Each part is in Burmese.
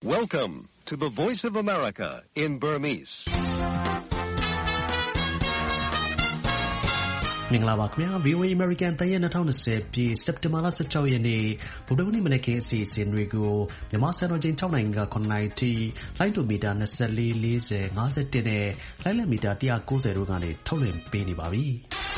Welcome to the Voice of America in Burmese. မင်္ဂလာပါခင်ဗျာ VOA American တန်ရဲ့2020ပြည့်စက်တင်ဘာလ16ရက်နေ့ဗုဒ္ဓနေ့မနက်ခင်းအစီအစဉ်တွေကိုမြန်မာစံတော်ချိန်6နိုင်က9နိုင်ထိလိုင်းဒိုမီတာ24 40 51နဲ့လိုင်းလက်မီတာ190တို့ကနေထုတ်လွှင့်ပေးနေပါပြီ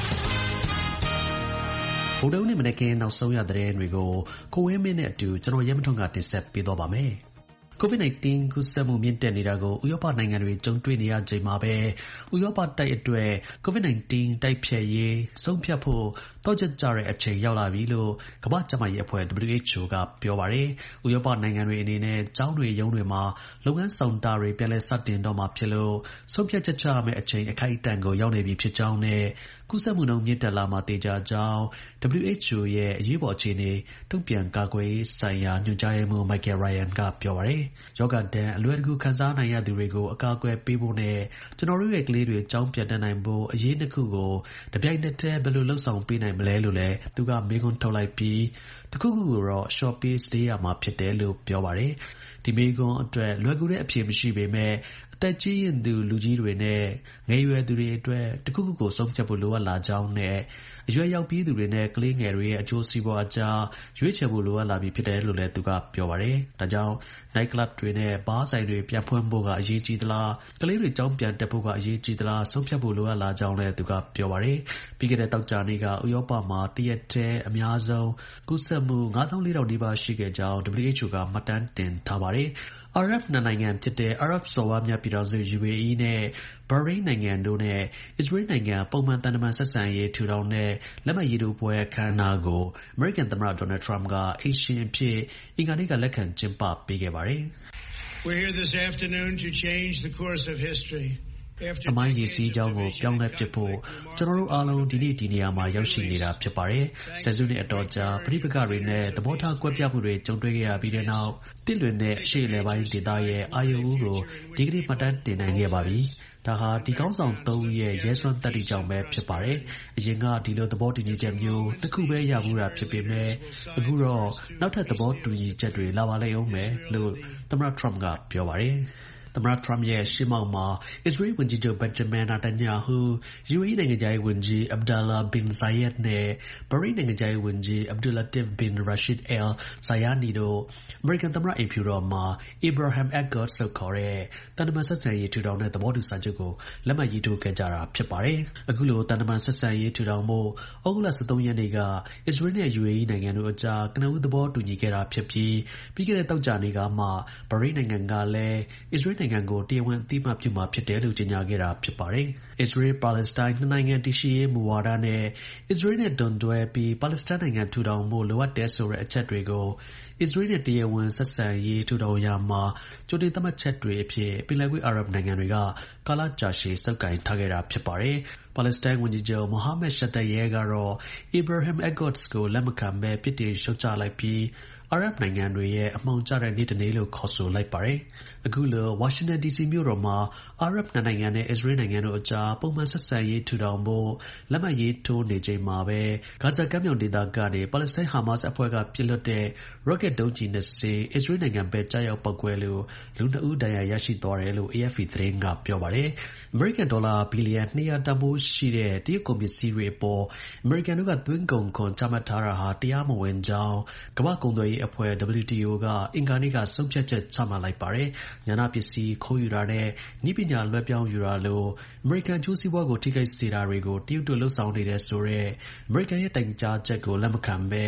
ဗုဒ္ဓနေ့မနက်ခင်းနောက်ဆုံးရသတင်းတွေကိုကိုဝင်းမင်းနဲ့အတူကျွန်တော်ရဲမထွန်းကတင်ဆက်ပေးသွားပါမယ်COVID-19 ကူးစက်မှုမြင့်တက်နေတာကိုဥရောပနိုင်ငံတွေကြုံတွေ့နေရချိန်မှာပဲဥရောပတိုက်အတွက် COVID-19 တိုက်ဖျက်ရေးဆုံးဖြတ်ဖို့တော့ကြတဲ့အချိန်ရောက်လာပြီလို့ကမ္ဘာ့ကျန်းမာရေးအဖွဲ့ WHO ကပြောပါတယ်။ဥရောပနိုင်ငံတွေအနေနဲ့ကျောင်းတွေရုံးတွေမှာလုပ်ငန်းဆောင်တာတွေပြန်လည်စတင်တော့မှာဖြစ်လို့ဆုံးဖြတ်ချက်ချရမယ့်အချိန်အခိုက်အတန့်ကိုရောက်နေပြီဖြစ်ကြောင်းနဲ့ကူးစက်မှုနှုန်းမြင့်တက်လာမှာတေချာကြောင်း WHO ရဲ့အရေးပေါ်အခြေအနေတုံ့ပြန်ကာကွယ်ရေးဆိုင်ရာညွှန်ကြားရေးမှူး Michael Ryan ကပြောပါတယ်။ယောဂဒဏ်အလွယ်တကူခံစားနိုင်ရသူတွေကိုအကာအကွယ်ပေးဖို့နဲ့ကျွန်တော်တို့ရဲ့ကလေးတွေကျောင်းပြန်တက်နိုင်ဖို့အရေးနှစ်ခုကိုတပြိုင်နက်တည်းဘယ်လိုလုပ်ဆောင်ပေးနိုင်မလဲလို့လည်းသူကမေးခွန်းထုတ်လိုက်ပြီးတခုခုကိုတော့ short pace တေးရမှာဖြစ်တယ်လို့ပြောပါတယ်။ဒီမေးခွန်းအတွက်လွယ်ကူတဲ့အဖြေမရှိပေမဲ့အသက်ကြီးရင်သူလူကြီးတွေနဲ့ငယ်ရွယ်သူတွေအတွက်တခုခုကိုဆုံးဖြတ်ဖို့လိုအပ်လာကြောင်းနဲ့အရွယ်ရောက်ပြီးသူတွေနဲ့ကလေးငယ်တွေရဲ့အကျိုးစီးပွားအကြားရွေးချယ်ဖို့လိုအပ်လာပြီဖြစ်တယ်လို့လည်းသူကပြောပါတယ်။ဒါကြောင့် night club တွေနဲ့ဘားဆိုင်တွေပြန်ဖွင့်ဖို့ကအရေးကြီးသလားကလေးတွေကျောင်းပြန်တက်ဖို့ကအရေးကြီးသလားဆုံးဖြတ်ဖို့လိုအပ်လာကြောင်းလည်းသူကပြောပါတယ်။ပြီးခဲ့တဲ့တောက်ကြနေ့ကဥရောပမှာတရက်တည်းအများဆုံးကူးစက်မှု9400နီးပါးရှိခဲ့ကြောင်း WHO ကမှတ်တမ်းတင်ထားပါတယ်။ အာရပ်နိုင်ငံဖြစ်တဲ့အာရပ်စော်ဘွားများပြည်ထောင်စု UAE နဲ့ဘာရိမ်းနိုင်ငံတို့နဲ့အစ္စရေးနိုင်ငံပုံမှန်သံတမန်ဆက်ဆံရေးထူထောင်တဲ့လက်မှတ်ရေးထိုးပွဲအခမ်းအနားကိုအမေရိကန်သမ္မတ Donald Trump ကအိမ်ရှင်အဖြစ်အင်္ဂါနေ့ကလက်ခံကျင်းပပေးခဲ့ပါတယ်။ We're here this afternoon to change the course of history. အမိုင်းရည်စည်းကြောင်းကိုပြောင်းလဲပစ်ဖို့ကျွန်တော်တို့အားလုံးဒီနေ့ဒီနေရာမှာရောက်ရှိနေတာဖြစ်ပါတယ်။ဆယ်စုနှစ်အတော်ကြာပဋိပက္ခတွေနဲ့သဘောထားကွဲပြားမှုတွေကြုံတွေ့ခဲ့ရပြီးတဲ့နောက်တစ်လွင်တဲ့အရှေ့အလယ်ပိုင်းဒေသရဲ့အာရုံဦးကိုဒီကနေ့မှတ်တမ်းတင်နိုင်ခဲ့ပါပြီ။ဒါဟာဒီကောင်းဆောင်၃ဦးရဲ့ရဲစွမ်းသတ္တိကြောင့်ပဲဖြစ်ပါတယ်။အရင်ကဒီလိုသဘောတူညီချက်မျိုးတစ်ခုပဲရမှုတာဖြစ်ပေမဲ့အခုတော့နောက်ထပ်သဘောတူညီချက်တွေလာပါလိမ့်အောင်မယ်လို့သမ္မတ Trump ကပြောပါတယ်။သမ္မတ Trump ရဲ့ရှေ့မှောက်မှာအစ္စရေးဝန်ကြီးချုပ် Benjamin Netanyahu, UAE နိုင်ငံခြားရေးဝန်ကြီး Abdullah bin Zayed နဲ့ဘာရိမ်းနိုင်ငံခြားရေးဝန်ကြီး Abdulatif bin Rashid Al Zayani တို့အမေရိကန်သမ္မတအိမ်ဖြူတော်မှာ Abraham Accords လို့ခေါ်တဲ့သံတမန်ဆက်ဆံရေးထူထောင်တဲ့သဘောတူစာချုပ်ကိုလက်မှတ်ရေးထိုးခဲ့ကြတာဖြစ်ပါတယ်။အခုလိုသံတမန်ဆက်ဆံရေးထူထောင်ဖို့ဩဂုတ်လ13ရက်နေ့ကအစ္စရေးနဲ့ UAE နိုင်ငံတို့အကြားကနဦးသဘောတူညီခဲ့တာဖြစ်ပြီးခဲ့တဲ့သောကြာနေ့ကမှဘာရိမ်းနိုင်ငံကလည်းအစ္စရေးနိုင်ငံကိုတရားဝင်အသိအမှတ်ပြုမှာဖြစ်တယ်လို့ကြေညာခဲ့တာဖြစ်ပါတယ်။ အစ္စရေး-ပါလက်စတိုင်းနှစ်နိုင်ငံတည်ရှိရေးမူဝါဒနဲ့အစ္စရေးနဲ့ဒွန်တွဲပြီးပါလက်စတိုင်းနိုင်ငံထူထောင်ဖို့လိုအပ်တယ်ဆိုတဲ့အချက်တွေကိုအစ္စရေးနဲ့တရားဝင်ဆက်ဆံရေးထူထောင်ရာမှာကြိုတင်သတ်မှတ်ချက်တွေအဖြစ်ပင်လယ်ကွေ့အာရပ်နိုင်ငံတွေကကာလကြာရှည်စုပ်ကိုင်ထားခဲ့တာဖြစ်ပါတယ်။ပါလက်စတိုင်းဝန်ကြီးချုပ် Mohammed Shtayyeh ကတော့ Abraham Accords ကိုလက်မခံဘဲပြစ်တင်ရှုတ်ချလိုက်ပြီးအာရပ်နိုင်ငံတွေရဲ့အမှောင်ကျတဲ့နေ့တစ်နေ့လို့ခေါ်ဆိုလိုက်ပါတယ်။အခုလိုဝါရှင်တန် DC မြို့တော်မှာအာရပ်နိုင်ငံနဲ့အစ္စရေးနိုင်ငံတို့အကြားပုံမှန်ဆက်ဆံရေးထူထောင်ဖို့လက်မှတ်ရေးထိုးနေချိန်မှာပဲဂါဇာကမ်းမြောင်ဒေသကနေပါလက်စတိုင်းဟာမတ်စ်အဖွဲ့ကပစ်လွှတ်တဲ့ rocket ဒုံးကျည်2စင်းအစ္စရေးနိုင်ငံဘက်ကျရောက်ပောက်ကွဲလို့လူ2ဦးဒဏ်ရာရရှိသွားတယ်လို့ AFP သတင်းကပြောပါတယ်။အမေရိကန်ဒေါ်လာဘီလီယံ200တန်ဖိုးရှိတဲ့တရုတ်ကုန်ပစ္စည်းတွေအပေါ်အမေရိကန်တို့ကသွင်းကုန်ခွန်ချမှတ်ထားတာဟာတရားမဝင်ကြောင်းကမ္ဘာ့ကုန်သွယ်ရေးအဖွဲ့ WTO ကအင်္ဂါနေ့ကဆုံးဖြတ်ချက်ချမှတ်လိုက်ပါတယ်။ဉာဏပစ္စည်းခိုးယူတာနဲ့နည်းပညာလွှဲပြောင်းယူတာလိုအမေရိကန်အကျိုးစီးပွားကိုထိခိုက်စေတာတွေကိုတရုတ်တို့လှုပ်ဆောင်နေတယ်ဆိုတဲ့အမေရိကန်ရဲ့တိုင်ကြားချက်ကိုလက်မခံဘဲ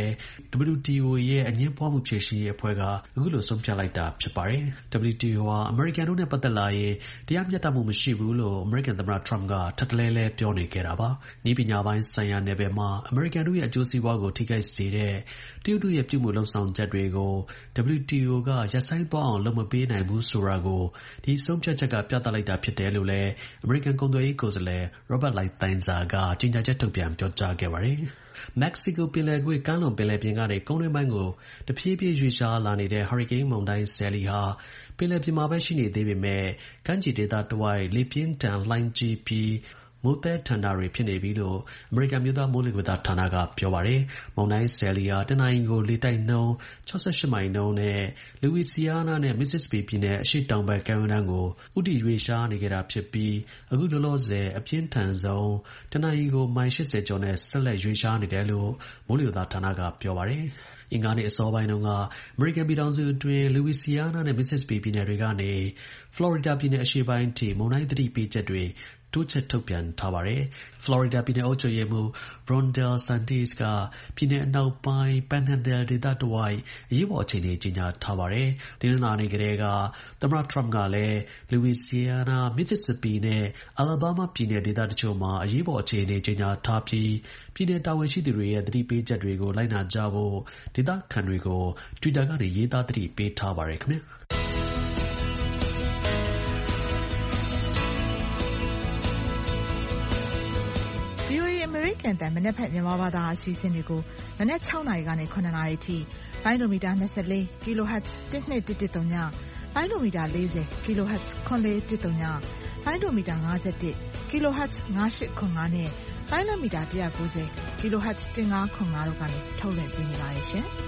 WTO ရဲ့အငြင်းပွားမှုဖြေရှင်းရေးအဖွဲ့ကအခုလိုဆုံးဖြတ်လိုက်တာဖြစ်ပါတယ်။ WTO ဟာအမေရိကန်တို့နဲ့ပတ်သက်လာရင်တရားမျှတမှုမရှိဘူးလို့အမေရိကန်သမ္မတ Trump ကထပ်တလဲလဲပြောနေခဲ့တာပါ။နည်းပညာပိုင်းဆိုင်ရာနယ်ပယ်မှာအမေရိကန်တို့ရဲ့အကျိုးစီးပွားကိုထိခိုက်စေတဲ့တရုတ်တို့ရဲ့ပြုမှုလှုပ်ဆောင်ချက်တွေကို WTO ကရပ်ဆိုင်းသွားအောင်လုပ်မပေးနိုင်ဘူးဆိုတာကိုဒီဆုံးဖြတ်ချက်ကပြသလိုက်တာဖြစ်တယ်လို့လည်းအမေရိကန်ကုန်သွယ်ရေးကိုယ်စားလှယ် Robert Lighthizer ကကြေညာချက်ထုတ်ပြန်ပြောကြားခဲ့ပါတယ်။ မက္ကဆီကိုပင်လယ်ကွေ့ကမ်းလွန်ပင်လယ်ပြင်ကနေကုန်းတွင်းပိုင်းကိုတဖြည်းဖြည်းရွေ့လျားလာနေတဲ့ဟာရီကိန်းမုန်တိုင်း Sally ဟာပင်လယ်ပြင်မှာပဲရှိနေသေးပေမဲ့ကမ်းခြေဒေသတစ်ဝိုက်လေပြင်းထန်လှိုင်းကြီးပြီးမိုးသည်းထန်တာတွေဖြစ်နေပြီလို့အမေရိကန်မြို့သားမိုးလေဝသဌာနကပြောပါတယ်။မုန်တိုင်းဆယ်လီယာတနင်္လာရီကိုလေတိုက်နှုန်း68မိုင်နှုန်းနဲ့လူဝီစီယာနာနဲ့မစ္စစ္စပီပြည်နယ်အရှေ့တောင်ဘက်ကမ်းရိုးတန်းကိုဥတီရွေ့ရှားနေခဲ့တာဖြစ်ပြီးအခုလောလောဆယ်အပြင်းထန်ဆုံးတနင်္လာရီကိုမိုင်80ကျော်နဲ့ဆက်လက်ရွေ့ရှားနေတယ်လို့မိုးလေဝသဌာနကပြောပါတယ်။အင်္ဂါနေ့အစောပိုင်းတုန်းကအမေရိကန်ပြည်ထောင်စုအတွင်းလူဝီစီယာနာနဲ့မစ္စစ္စပီပြည်နယ်တွေကနေဖလော်ရီဒါပြည်နယ်အရှေ့ပိုင်းအထိမုန်တိုင်းသတိပေးချက်တွေတိုးချဲ့ထုတ်ပြန်ထားပါတယ်။ ဖလော်ရီဒါပြည်နယ်အုပ်ချုပ်ရေးမှူး Ron DeSantis ကပြည်နယ်အနောက်ပိုင်း Panhandle ဒေသတစ်ဝိုက်အရေးပေါ်အခြေအနေကြေညာထားပါတယ်။တနင်္လာနေ့ကတည်းကသမ္မတထရမ့်ကလည်းလူဝီစီယာနာ၊ မစ္စစ္စပီနဲ့အလာဘားမားပြည်နယ်ဒေသတချို့မှာအရေးပေါ်အခြေအနေကြေညာထားပြီးပြည်နယ်တာဝန်ရှိသူတွေရဲ့သတိပေးချက်တွေကိုလိုက်နာကြဖို့ဒေသခံတွေကို Twitter ကနေရေးသားသတိပေးထားပါတယ်ခင်ဗျာ။ VOA အမေရိကန်တန်မနက်ဖြန်မြန်မာဘာသာအစီအစဉ်တွေကိုမနက်6နာရီကနေ9နာရီအထိလိုင်းဒိုမီတာ24 kHz 1213ညလိုင်းဒိုမီတာ40 kHz 9413ညလိုင်းဒိုမီတာ51 kHz 9805နဲ့လိုင်းလမီတာ190 kHz 1505တို့ကနေထုတ်လွှင့်ပေးနေပါတယ်ရှင်။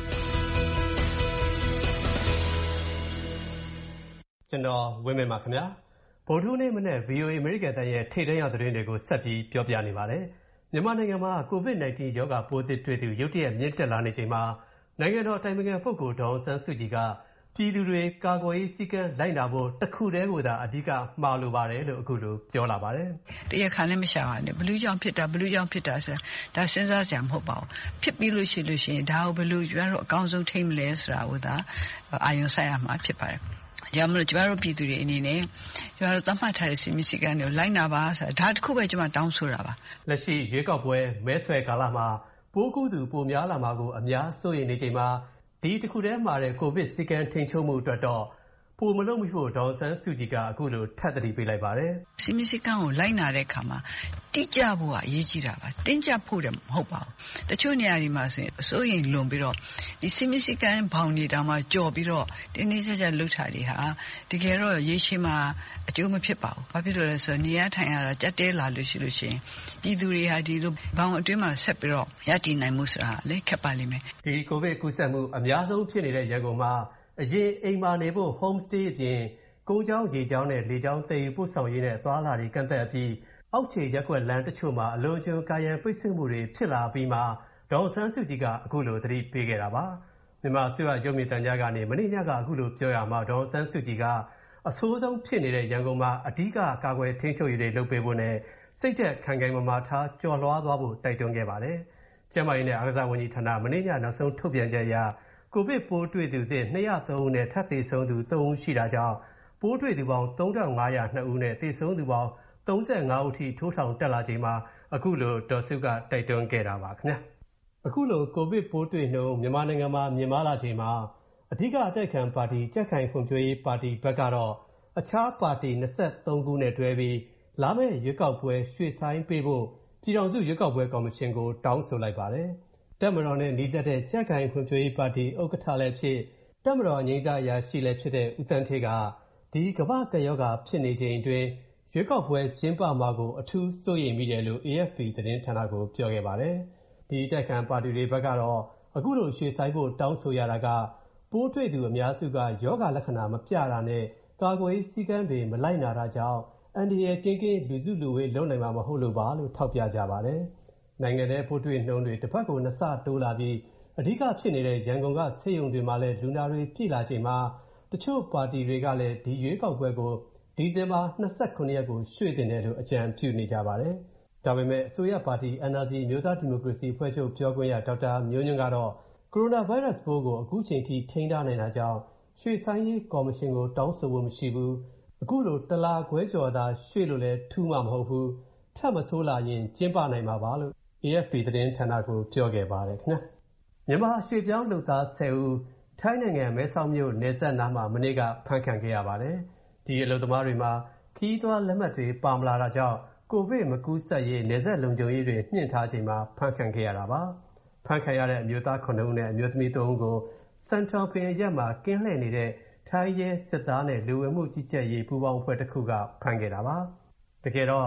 ကျွန်တော်ဝင်းမြပါခင်ဗျာဗုဒ္ဓဟူးနေ့မနေ့ VOA အမေရိကန်တန်ရဲ့ထိပ်တန်းရသတင်းတွေကိုဆက်ပြီးပြောပြနေပါတယ်မြန်မာနိုင်ငံမှာ COVID-19 ရောဂါပိုးသစ်တွေ့သူရုတ်တရက်မြင့်တက်လာနေချိန်မှာနိုင်ငံတော်အတိုင်ပင်ခံပုဂ္ဂိုလ်ဒေါ်အောင်ဆန်းစုကြည်ကပြည်သူတွေကာကွယ်ရေးစည်းကမ်းလိုက်နာဖို့တစ်ခုတည်းကိုသာအဓိကမှာလိုပါတယ်လို့အခုလိုပြောလာပါတယ်တရားခံလည်းမရှာပါနဲ့ဘလူးကြောင့်ဖြစ်တာဆိုတာဒါစဉ်းစားစရာမဟုတ်ပါဘူးဖြစ်ပြီးလို့ရှိရင်ဒါကိုဘယ်လိုကျွန်တော်တို့အကောင်းဆုံးထိမ့်မလဲဆိုတာကိုသာအာရုံစိုက်ရမှာဖြစ်ပါတယ်ကျွန်တော်တို့ပြည်သူတွေအနေနဲ့ကျွန်တော်တို့သတ်မှတ်ထားတဲ့စီမီစီကံတွေကိုလိုက်နာပါဆိုတာဒါတစ်ခုပဲကျွန်မတောင်းဆိုတာပါလက်ရှိရွေးကောက်ပွဲမဲဆွယ်ကာလမှာပိုးကူးသူပိုများလာမှာကိုအများစိုးရိမ်နေချိန်မှာဒီတစ်ခုတည်းမှာတဲ့ကိုဗစ်စီကံထိန်ချုံမှုအတွက်တော့ပိုမလုပ်မိဖို့ဒေါ်ဆန်းစုကြည်ကအခုလိုထပ်သတိပေးလိုက်ပါတယ်စီမီစီကံကိုလိုက်နာတဲ့အခါမှာတိကျဖို့ကအရေးကြီးတာပါတင်းကျပ်ဖို့လည်းမဟုတ်ပါဘူးတချို့နေရာတွေမှာဆိုရင်အစိုးရလွန်ပြီးတော့ဒီစီမီစီကံဘောင်တွေတောင်မှကြော်ပြီးတော့တင်းတင်းကျပ်ကျပ်လှုပ်ထားတွေဟာတကယ်တော့ရေရှည်မှာအကျိုးမဖြစ်ပါဘူးဘာဖြစ်လို့လဲဆိုတော့နေရာထိုင်ရတာကြက်တဲလာလို့ရှိရင်ပြည်သူတွေဟာဒီလိုဘောင်အတွင်းမှာဆက်ပြီးတော့ရည်တည်နိုင်မှုဆိုတာလည်းခက်ပါလိမ့်မယ်ဒီကိုဗစ်ကူးစက်မှုအများဆုံးဖြစ်နေတဲ့ရန်ကုန်မှာအရင်အိမ်မှာနေဖို့ home stay အပြင်ကုန်းကြောင်းရေကြောင်းနဲ့လေကြောင်းသယ်ယူပို့ဆောင်ရေးနဲ့သွားလာတွေကန့်သတ်ပြီးအောက်ခြေရက်ကွက်လမ်းတချို့မှာအလွန်ကျွံကာရန်ပိတ်ဆို့မှုတွေဖြစ်လာပြီးမှဒေါ်ဆန်းစုကြည်ကအခုလိုသတိပေးခဲ့တာပါမြန်မာအစိုးရရုပ်မြင်သံကြားကနေမနေ့ညကအခုလိုပြောရမှာဒေါ်ဆန်းစုကြည်ကအဆိုးဆုံးဖြစ်နေတဲ့ရန်ကုန်မှာအဓိကကာကွယ်ထိန်းချုပ်ရေးတွေလုပ်ပေးဖို့နဲ့စိတ်သက်ခိုင်ခိုင်မာမာထားကြော်လွှားသွားဖို့တိုက်တွန်းခဲ့ပါတယ်ကျန်းမာရေးနဲ့အားကစားဝန်ကြီးဌာနမနေ့ညနောက်ဆုံးထုတ်ပြန်ချက်အရကိုဗစ်ပိုးတွေ့သူသစ်203ဦးနဲ့ထပ်သေဆုံးသူ3ဦးရှိတာကြောင့်ပိုးတွေ့သူပေါင်း3502ဦးနဲ့သေဆုံးသူပေါင်း35ဦးထိထိုးထောင်တက်လာချိန်မှာအခုလိုဒေါ်စုကတိုက်တွန်းခဲ့တာပါခင်ဗျာအခုလိုကိုဗစ်ပိုးတွေ့နှုန်းမြန်မာနိုင်ငံမှာမြင့်မားလာချိန်မှာအဓိကအတိုက်ခံပါတီကြက်ခိုင်ဖွံ့ဖြိုးရေးပါတီဘက်ကတော့အခြားပါတီ23ခုနဲ့တွဲပြီးလာမယ့်ရွေးကောက်ပွဲရွှေ့ဆိုင်းပေးဖို့ပြည်ထောင်စုရွေးကောက်ပွဲကော်မရှင်ကိုတောင်းဆိုလိုက်ပါတယ်တပ်မတော်နဲ့နှိစက်တဲ့ကြက်ခိုင်ဖွံ့ဖြိုးရေးပါတီဥက္ကဋ္ဌလည်းဖြစ်တပ်မတော်အငြိမ်းစားအရာရှိလည်းဖြစ်တဲ့ဦးသန်းဌေးကဒီကမ္ဘာ့ကပ်ရောဂါဖြစ်နေချိန်အတွင်းရွေးကောက်ပွဲကျင်းပမှာကိုအထူးစိုးရိမ်မိတယ်လို့ AFP သတင်းဌာနကိုပြောခဲ့ပါတယ်ဒီတိုက်ခံပါတီတွေဘက်ကတော့အခုလိုရွှေ့ဆိုင်းဖို့တောင်းဆိုရတာကပိုးတွေ့သူအများစုကယောဂလက္ခဏာမပြတာနဲ့ကာကွယ်စည်းကမ်းတွေမလိုက်နာတာကြောင့်အန်ဒီရဲ့ကင်းကင်းလူစုလူဝေးလုပ်နိုင်မှာမဟုတ်လို့ပါလို့ထောက်ပြကြပါတယ်နိုင်ငံထဲပိုးတွေ့နှုန်းတွေတစ်ပတ်ကို2ဆတိုးလာပြီးအဓိကဖြစ်နေတဲ့ရန်ကုန်ကဆေးရုံတွေမှာလည်းလူနာတွေပြည့်လာချိန်မှာတချို့ပါတီတွေကလည်းဒီရွေးကောက်ပွဲကိုဒီဇင်ဘာ29ရက်ကိုရွှေ့တင်တယ်လို့အကြံပြုနေကြပါတယ်ဒါပေမဲ့အစိုးရပါတီ NLD မျိုးသားဒီမိုကရေစီအဖွဲ့ချုပ်ပြောခွင့်ရဒေါက်တာမျိုးညွန့်ကတော့ကိုရိုနာဗိုင်းရပ်စ်ပိုးကိုအခုချိန်ထိထိန်းထားနိုင်တာကြောင့်ရွှေ့ဆိုင်းရေးကော်မရှင်ကိုတောင်းဆိုဖို့မရှိဘူးအခုလိုတလာခွဲကျော်သာရွှေ့လို့လည်းထူးမှာမဟုတ်ဘူးထပ်မဆိုးလာရင်ကျင်းပနိုင်မှာပါလို့ AFP သတင်းဌာနကိုပြောခဲ့ပါတယ်ခင်ဗျာမြန်မာရွှေ့ပြောင်းလုပ်သား10ဦးထိုင်းနိုင်ငံမဲဆောက်မြို့နယ်စပ်နားမှာမနေ့ကဖမ်းခံခဲ့ရပါတယ်ဒီအလုပ်သမားတွေမှာခီးသွွားလက်မှတ်တွေပါမလာတာကြောင့်ကိုဗစ်မကူးစက်ရေးနယ်စပ်လုံခြုံရေးတွေမြှင့်ထားချိန်မှာဖမ်းခံခဲ့ရတာပါဖမ်းခံရတဲ့အမျိုးသား9ဦးနဲ့အမျိုးသမီး3ဦးကိုစန်တောင်ပင်ရက်မှာကင်းလှည့်နေတဲ့ထိုင်းရဲစစ်သားနဲ့လူဝင်မှုကြီးကြပ်ရေးပူးပေါင်းအဖွဲ့တစ်ခုကဖမ်းခဲ့တာပါတကယ်တော့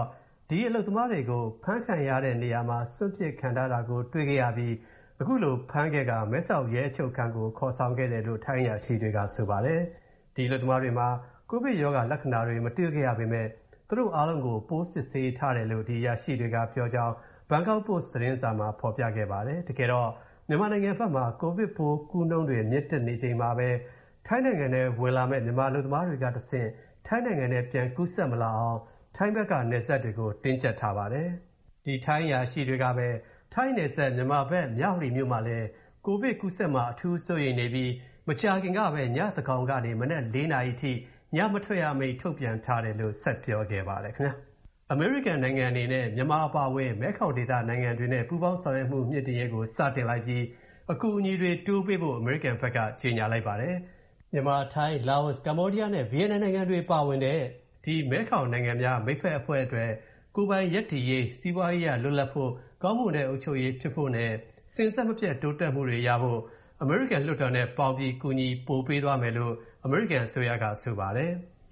ဒီအလုပ်သမားတွေကိုဖမ်းခံရတဲ့နေရာမှာစွန့်ပစ်ခံထားတာကိုတွေ့ခဲ့ရပြီးအခုလိုဖမ်းခဲ့ကမဲဆောက်ရဲအချုပ်ခန်းကိုခေါ်ဆောင်ခဲ့တယ်လို့ထိုင်းအရာရှိတွေကဆိုပါတယ်ဒီအလုပ်သမားတွေမှာကိုဗစ်ရောဂါလက္ခဏာတွေမတွေ့ခဲ့ရပေမဲ့သူတို့အားလုံးကိုပိုးစစ်ဆေးထားတယ်လို့ဒီအရာရှိတွေကပြောကြောင်း Bangkok Post သတင်းစာမှာဖော်ပြခဲ့ပါတယ်တကယ်တော့မြန်မာနိုင်ငံဘက်မှာကိုဗစ်ပိုးကူးနှုန်းတွေမြင့်တက်နေချိန်မှာပဲထိုင်းနိုင်ငံထဲဝင်လာမဲ့မြန်မာလူသမားတွေကတဆင့်ထိုင်းနိုင်ငံထဲပြန်ကူးစက်မလာအောင်ထိုင်းဘက်ကနယ်စပ်တွေကိုတင်းကျပ်ထားပါတယ်ဒီထိုင်းအရာရှိတွေကပဲထိုင်းနယ်စပ်မြန်မာဘက်မြောက်ရီမြို့မှာလည်းကိုဗစ်ကူးစက်မှာအထူးစိုးရိမ်နေပြီးမကြာခင်ကပဲညသကောင်ကနေမနက်4နာရီထိညမထွက်ရမိန့်ထုတ်ပြန်ထားတယ်လို့ဆက်ပြောခဲ့ပါတယ်ခင်ဗျာအမေရိကန်နိုင်ငံအနေနဲ့မြန်မာအပါအဝင်မဲခေါင်ဒေသနိုင်ငံတွေနဲ့ပူးပေါင်းဆောင်ရွက်မှုမြင့်တင်ရေးကိုစတင်လိုက်ပြီးအကူအညီတွေတိုးပေးဖို့အမေရိကန်ဘက်ကကြေညာလိုက်ပါတယ်မြန်မာထိုင်းလာအိုကမ္ဘောဒီးယားနဲ့ဗီယက်နမ်နိုင်ငံတွေပါဝင်တဲ့ဒီမဲခေါင်နိုင်ငံများမိတ်ဖက်အဖွဲ့အတွက်ကိုယ်ပိုင်ရပ်တည်ရေးစီးပွားရေးလွတ်လပ်ဖို့ကောင်းမွန်တဲ့အုပ်ချုပ်ရေးဖြစ်ဖို့နဲ့စဉ်ဆက်မပြတ်တိုးတက်မှုတွေရဖို့အမေရိကန်လွှတ်တော်နဲ့ပေါင်းပြီးကူညီပို့ပေးသွားမယ်လို့အမေရိကန်အစိုးရကဆိုပါတယ်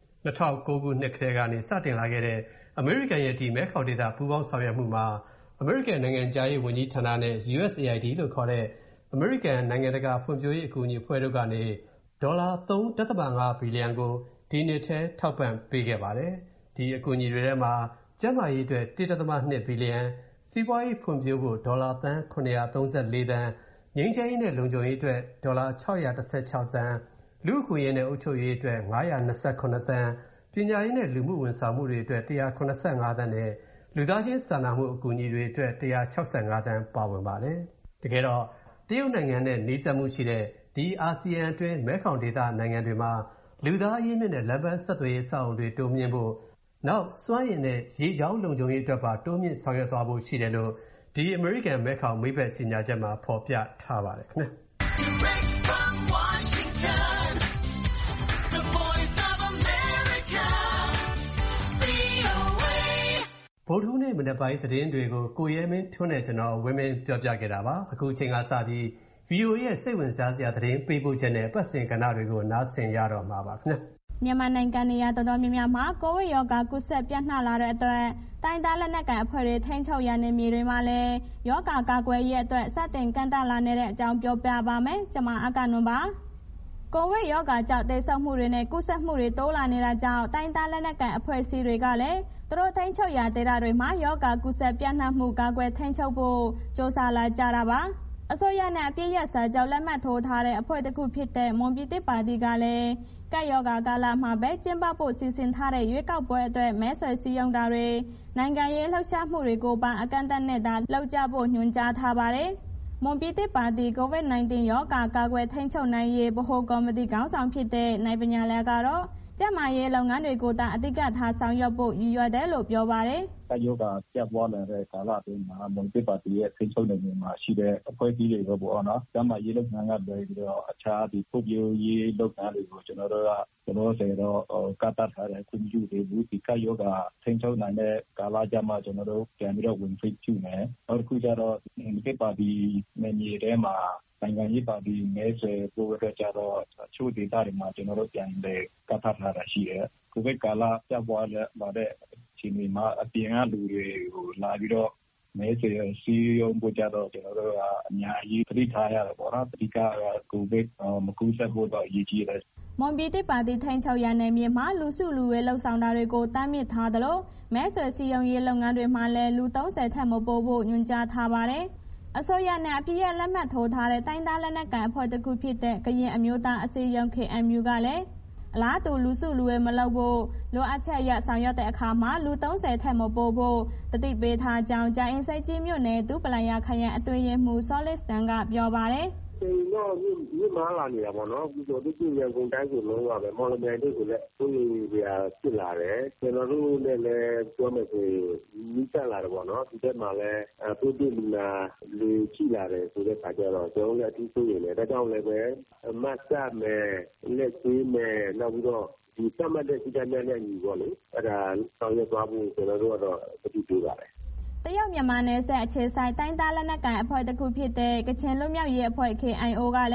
2009ခုနှစ်ကတည်းကနေစတင်လာခဲ့တဲ့အမေရိကန်ရဲ့ဒီမဲခေါင်ဒေသပူးပေါင်းဆောင်ရွက်မှုမှာအမေရိကန်နိုင်ငံခြားရေးဝန်ကြီးဌာနနဲ့ USAID လို့ခေါ်တဲ့အမေရိကန်နိုင်ငံတကာဖွံ့ဖြိုးရေးအကူအညီအဖွဲ့တို့ကနေဒေါ်လာ 3.5 ဘီလီယံကိုဒီနှစ်ထဲထောက်ပံ့ပေးခဲ့ပါတယ်ဒီအကူအညီတွေထဲမှာကျန်းမာရေးအတွက် 1.2 ဘီလီယံစီးပွားရေးဖွံ့ဖြိုးဖို့ဒေါ်လာသန်း934သန်းငြိမ်းချမ်းရေးနဲ့လုံခြုံရေးအတွက်ဒေါ်လာ616သန်းလူ့အခွင့်အရေးနဲ့အုပ်ချုပ်ရေးအတွက်929သန်းပညာရေးနဲ့လူမှုဝန်ဆောင်မှုတွေအတွက်185သန်းနဲ့လူသားချင်းစာနာမှုအကူအညီတွေအတွက်165သန်းပါဝင်ပါတယ်တကယ်တော့တရုတ်နိုင်ငံနဲ့နှိစက်မှုရှိတဲ့ဒီအာဆီယံအတွင်းမဲခေါင်ဒေသနိုင်ငံတွေမှာလူသားအရင်းမြစ်နဲ့လမ်းပန်းဆက်သွယ်ရေးအဆောက်အအုံတွေတိုးမြင့်ဖို့နောက်စွမ်းရည်နဲ့ရေကြောင်းလုံခြုံရေးအတွက်ပါတိုးမြင့်ဆောင်ရွက်သွားဖို့ရှိတယ်လို့ဒီအမေရိကန်မဲခေါင်မိတ်ဖက်ကြေညာချက်မှာဖော်ပြထားပါတယ်ခင်ဗျာဗုဒ္ဓဟူးနေ့မနက်ပိုင်းသတင်းတွေကိုကိုရဲမင်းထွန်းနဲ့ကျွန်တော်ဝင်းမင်းပြောပြခဲ့တာပါအခုချိန်ကစပြီး VOA ရဲ့စိတ်ဝင်စားစရာသတင်းပေးပို့ချက်နဲ့ပတ်စင်ကဏ္ဍတွေကိုနားဆင်ရတော့မှာပါခင်ဗျာမြန်မာနိုင်ငံနေရာတော်တော်များများမှာကိုဗစ်ရောဂါကူးစက်ပြန့်နှံ့လာတဲ့အတွက်တိုင်းသားလက်နက်ကိုင်အဖွဲ့တွေထိန်းချုပ်ရနေမြေတွေမှာလည်းရောဂါကာကွယ်ရေးအတွက်စတင်ကန့်သတ်လာနေတဲ့အကြောင်းပြောပြပါမယ်ကျွန်မအကနွန်ပါကိုဗစ်ရောဂါကြောင့်တိတ်ဆိတ်မှုတွေနဲ့ကူးစက်မှုတွေတိုးလာနေတာကြောင့်တိုင်းသားလက်နက်ကိုင်အဖွဲ့အစည်းတွေကလည်းသူတို့ထိန်းချုပ်ရာဒေသတွေမှာရောဂါကူးစက်ပြန့်နှံ့မှုကာကွယ်ထိန်းချုပ်ဖို့စ조사လာကြတာပါအစိုးရနဲ့အပြည့်ရစာချုပ်လက်မှတ်ထိုးထားတဲ့အဖွဲ့တစ်ခုဖြစ်တဲ့မွန်ပြည်သစ်ပါတီကလည်းကပ်ရောဂါကာလမှာပဲကျင်းပဖို့စီစဉ်ထားတဲ့ရွေးကောက်ပွဲအတွက်မဲဆွယ်စည်းရုံးတာတွေနိုင်ငံရေးလှုပ်ရှားမှုတွေကိုပါအကန့်အသတ်နဲ့သာလုပ်ကြဖို့ညွှန်ကြားထားပါတယ်မွန်ပြည်သစ်ပါတီ COVID-19 ရောဂါကာကွယ်ထိန်းချုပ်နိုင်ရေးဗဟိုကော်မတီခေါင်းဆောင်ဖြစ်တဲ့နိုင်ပညာလယ်ကတော့ကျန်းမာရေးလုပ်ငန်းတွေကိုသာအဓိကထားဆောင်ရွက်ဖို့ရည်ရွယ်တယ်လို့ပြောပါတယ်ကပ်ရောဂါပြန့်ပွားလာတဲ့ကာလအတွင်းမှာမွန်ပြည်ပါတီရဲ့ထိန်းချုပ်နယ်မြေမှာရှိတဲ့အဖွဲ့အစည်းတွေပေါ့နော်ကျန်းမာရေးလုပ်ငန်းကလွယ်ပြီးတော့အခြားဒီပုဂ္ဂိုလ်ရေးလုပ်ငန်းတွေကိုကျွန်တော်တို့ဆယ်တော့ကတ်တတ်ထားတဲ့ခွင့်ပြုတွေဘူးဒီကပ်ရောဂါထိန်းချုပ်နိုင်တဲ့ကာလကြမှာကျွန်တော်တို့ပြန်ပြီးတော့ဝင်ဖိတ်ပြုမယ်နောက်တစ်ခုကျတော့ဒီပါတီနယ်မြေထဲမှာနိုင်ငံရေးပါတီမဲဆွယ်ပို့အတွက်ကြတော့ချို့ဒေသတွေမှာကျွန်တော်တို့ပြန်လေကတ်ထပ်ထားတာရှိတယ်ကိုဗစ်ကာလပြပွားလာတဲ့အချိန်မှာအပြင်ကလူတွေကိုလာပြီးတော့မဲဆွယ်စီယုံပို့ကြတော့ကျွန်တော်တို့ကအများကြီးသတိထားရတယ်ပေါ့နော်အဓိကကိုဗစ်မကူးစက်ဖို့တော့အရေးကြီးတယ်မွန်ပြည်သစ်ပါတီထိန်းချုပ်ရနယ်မြေမှာလူစုလူဝေးလှုပ်ဆောင်တာတွေကိုတားမြစ်ထားသလိုမဲဆွယ်စီယုံရေးလုပ်ငန်းတွေမှာလည်းလူ30ထက်မပိုဖို့ညွှန်ကြားထားပါတယ်အစိုးရနဲ့အပြည့်ရလက်မှတ်ထိုးထားတဲ့တိုင်းသားလက်နက်ကိုင်အဖွဲ့တစ်ခုဖြစ်တဲ့ကရင်အမျိုးသားအစည်းအရုံး KNU ကလည်းအလားတူလူစုလူဝေးမလုပ်ဖို့လိုအပ်ချက်ရဆောင်ရွက်တဲ့အခါမှာလူ30ထက်မပိုဖို့တတိပေးထားကြောင်းကြာအင်းစိတ်ကြီးမြို့နယ်ဒုပလိုင်ရခရိုင်အတွင်းရေးမှူးစောလစ်တန်ကပြောပါတယ်ချိန်တော့မြင့်မားလာနေတာပေါ့နော်ပြီးတော့ဒီရန်ကုန်တိုင်းကိုလုံးဝပဲမော်လမြိုင်တို့ကိုလည်းသူတွေဖြစ်လာတယ်ကျွန်တော်တို့လည်းပြောမယ်ဆိုရင်မိတက်လာတယ်ပေါ့နော်ဒီတက်မှာလည်းပို့ပြလူနာလူချိလာတယ်ဆိုတဲ့အခါကျတော့ကျွန်တော်လည်းအထူးဆိုရင်လည်းဒါကြောင့်လည်းပဲမတ်တပ်မယ်လက်သေးမယ်နောက်ပြီးတော့ဒီသတ်မှတ်တဲ့စီကံနဲ့ညီပေါ့လေအဲ့ဒါဆောင်ရွက်သွားဖို့ကျွန်တော်တို့ကတော့တတိပြုပါတယ်တရုတ်မြန်မာနယ်စပ်အခြေဆိုင်တိုင်းသားလက်နက်ကိုင်အဖွဲ့တစ်ခုဖြစ်တဲ့ကချင်လွတ်မြောက်ရေးအဖွဲ့ KIO ကလည်း